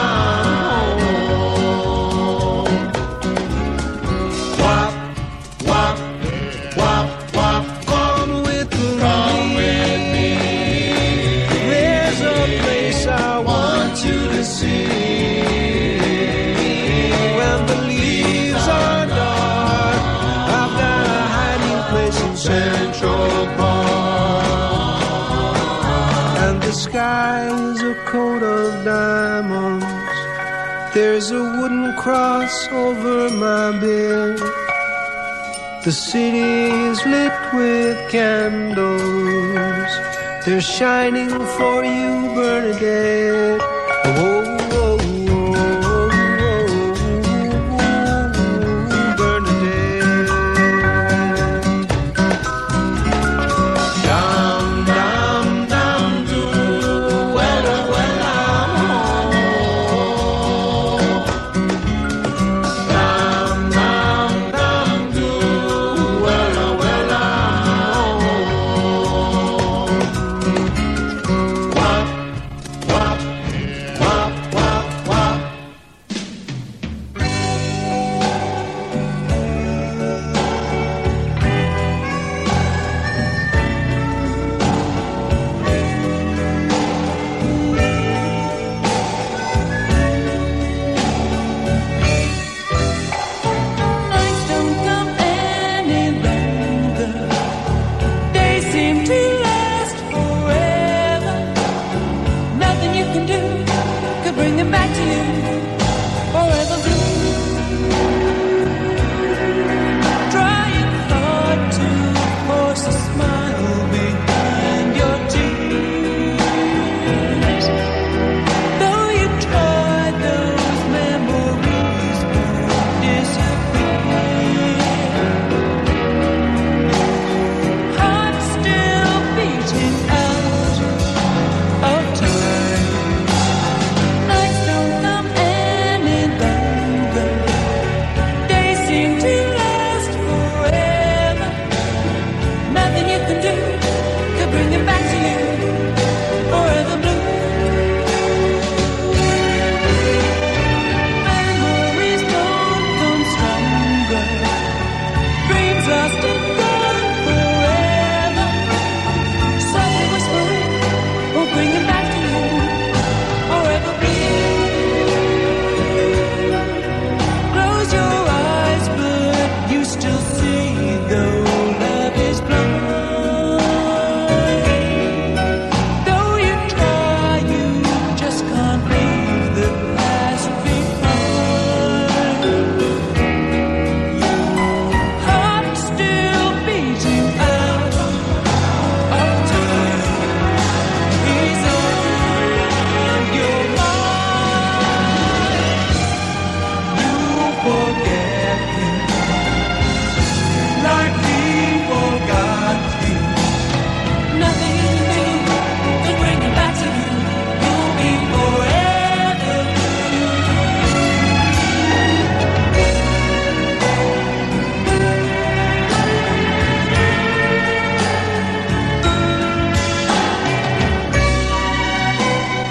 wop, wop, wop, wop, on with me. There's a place I want you to see. When the leaves are dark, I've got a hiding place in Central Park. And the sky is a coat of diamonds. There's a wooden cross over my bed. The city is lit with candles. They're shining for you, Bernadette. Oh, oh, oh, Bernadette. Dum, dum, dum, do, well, well, dum, dum, dum, do, well, well, wop, wop, wop,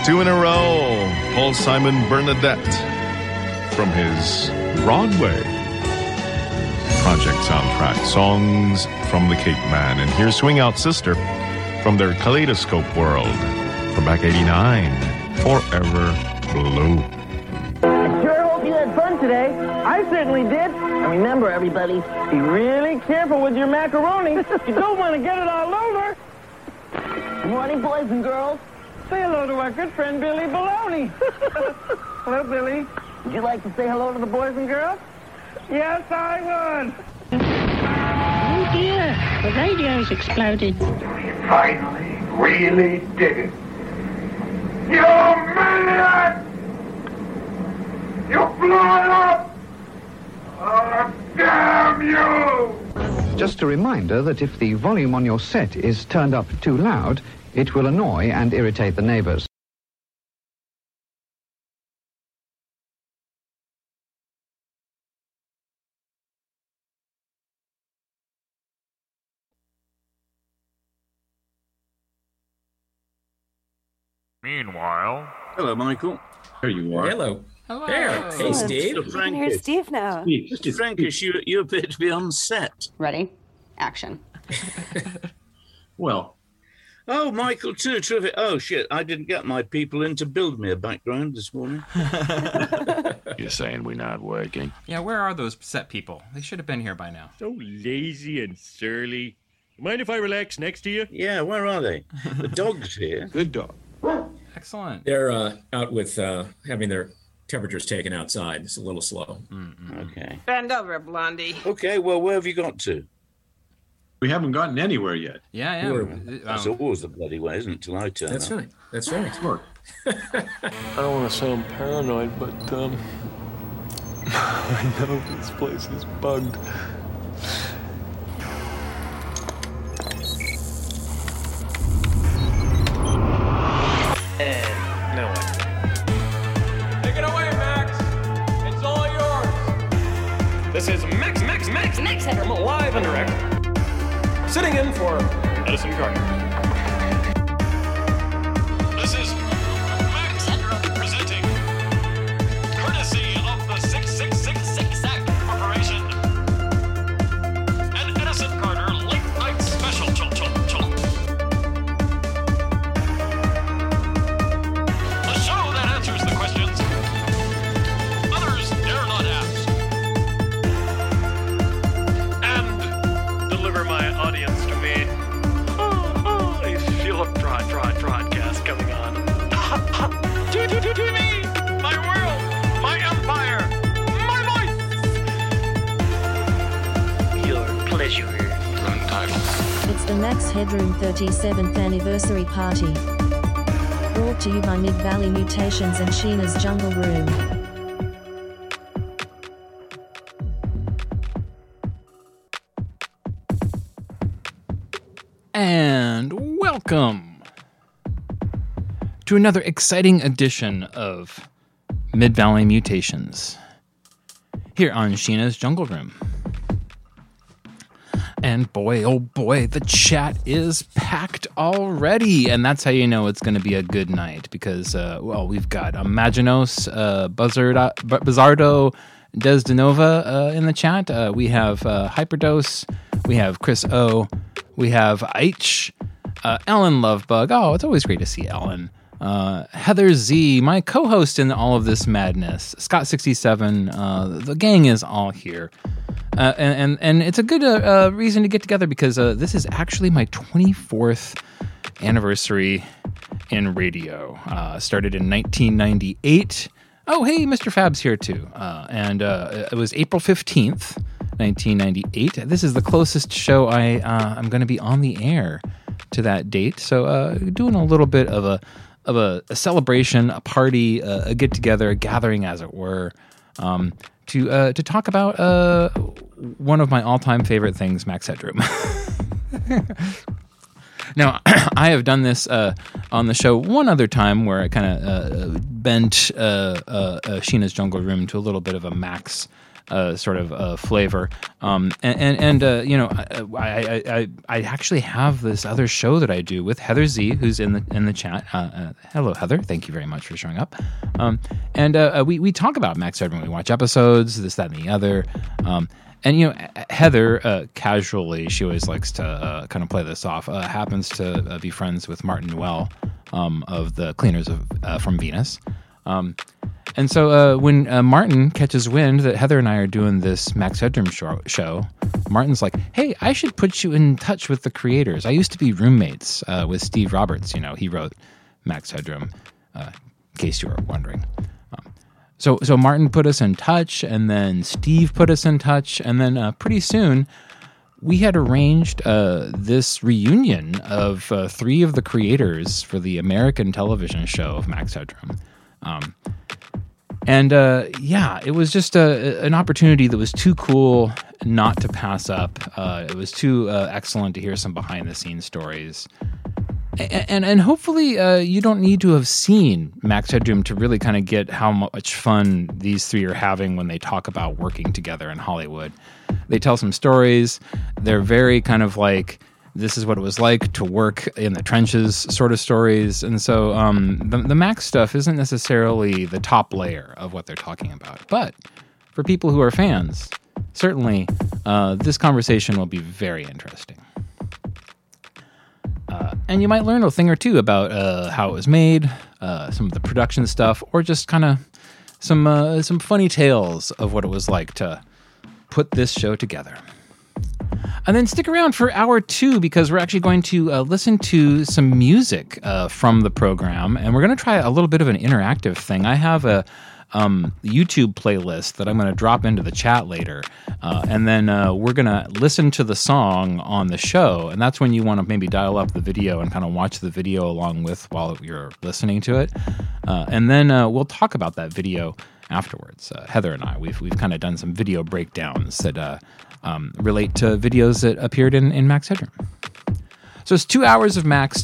2 in a row. Paul Simon Bernadette from his Broadway project soundtrack, Songs from the Cape Man. And here's Swing Out Sister from their Kaleidoscope World from back 89, Forever Blue. I sure hope you had fun today. I certainly did. And remember, everybody, be really careful with your macaroni. You don't want to get it all over. Good morning, boys and girls. Say hello to our good friend, Billy Baloney. Hello, Billy. Would you like to say hello to the boys and girls? Yes, I would. Oh, dear. The radio's exploded. Finally, really did it. You maniac! You blew it up! Oh, damn you! Just a reminder that if the volume on your set is turned up too loud, it will annoy and irritate the neighbors. Meanwhile... Hello, Michael. There you are. Hello. Hello. There. Hey, Steve. Mr. Frankish. Here's Steve now. Mr. Frankish, you appear to be on set. Ready? Action. Well. Oh, Michael, too. Terrific. Oh, shit. I didn't get my people in to build me a background this morning. You're saying we're not working? Yeah, where are those set people? They should have been here by now. So lazy and surly. Mind if I relax next to you? Yeah, where are they? The dog's here. Good dog. Excellent. They're out with having their temperatures taken outside. It's a little slow. Okay. Bend over, Blondie. Okay, well, where have you got to? We haven't gotten anywhere yet. Yeah. That's always the bloody way, isn't it, till I turn That's up. right. That's right. Look. I don't want to sound paranoid, but I know this place is bugged. And no one. Take it away, Max. It's all yours. This is Max Headroom, live and direct. Sitting in for Edison Carter. This is Max Headroom presenting, courtesy of the 6666 Act Corporation, an Edison Carter late night special. The show that answers the questions others dare not ask, and deliver my audience to me. I feel a broadcast coming on. To me, my world, my empire, my voice. Your pleasure. Run title. It's the Max Headroom 37th anniversary party. Brought to you by Mid-Valley Mutations and Sheena's Jungle Room. And welcome to another exciting edition of Mid-Valley Mutations here on Sheena's Jungle Room. And boy, oh boy, the chat is packed already. And that's how you know it's going to be a good night. Because, we've got Imaginos, Bizardo, Desdenova in the chat. We have Hyperdose. We have Chris O. We have Aich. Ellen Lovebug. Oh, it's always great to see Ellen. Heather Z, my co-host in all of this madness. Scott67. The gang is all here. And it's a good reason to get together because this is actually my 24th anniversary in radio. Started in 1998. Oh, hey, Mr. Fab's here too. And it was April 15th, 1998. This is the closest show I'm going to be on the air to that date. So doing a little bit of a celebration, a party, a get-together, a gathering, as it were, to talk about one of my all-time favorite things, Max Headroom. Now, I have done this on the show one other time where I kind of bent Sheena's Jungle Room to a little bit of a Max sort of flavor. I actually have this other show that I do with Heather Z, who's in the chat. Hello, Heather. Thank you very much for showing up. We talk about Max Headroom. We watch episodes, this, that, and the other. Heather, casually, she always likes to kind of play this off, happens to be friends with Martin Newell of the Cleaners from Venus. And so when Martin catches wind that Heather and I are doing this Max Headroom show, Martin's like, hey, I should put you in touch with the creators. I used to be roommates with Steve Roberts. He wrote Max Headroom, in case you were wondering. So Martin put us in touch, and then Steve put us in touch, and then pretty soon we had arranged this reunion of 3 of the creators for the American television show of Max Headroom. It was just an opportunity that was too cool not to pass up. It was too excellent to hear some behind-the-scenes stories. And hopefully you don't need to have seen Max Headroom to really kind of get how much fun these 3 are having when they talk about working together in Hollywood. They tell some stories. They're very kind of like, this is what it was like to work in the trenches sort of stories. And so the Max stuff isn't necessarily the top layer of what they're talking about. But for people who are fans, certainly this conversation will be very interesting. And you might learn a thing or two about how it was made, some of the production stuff, or just kind of some funny tales of what it was like to put this show together. And then stick around for hour 2 because we're actually going to listen to some music from the program, and we're going to try a little bit of an interactive thing. I have a YouTube playlist that I'm going to drop into the chat later, and then we're going to listen to the song on the show, and that's when you want to maybe dial up the video and kind of watch the video along with while you're listening to it, and then we'll talk about that video afterwards. Heather and I, we've kind of done some video breakdowns that relate to videos that appeared in Max Headroom. So it's 2 hours of Max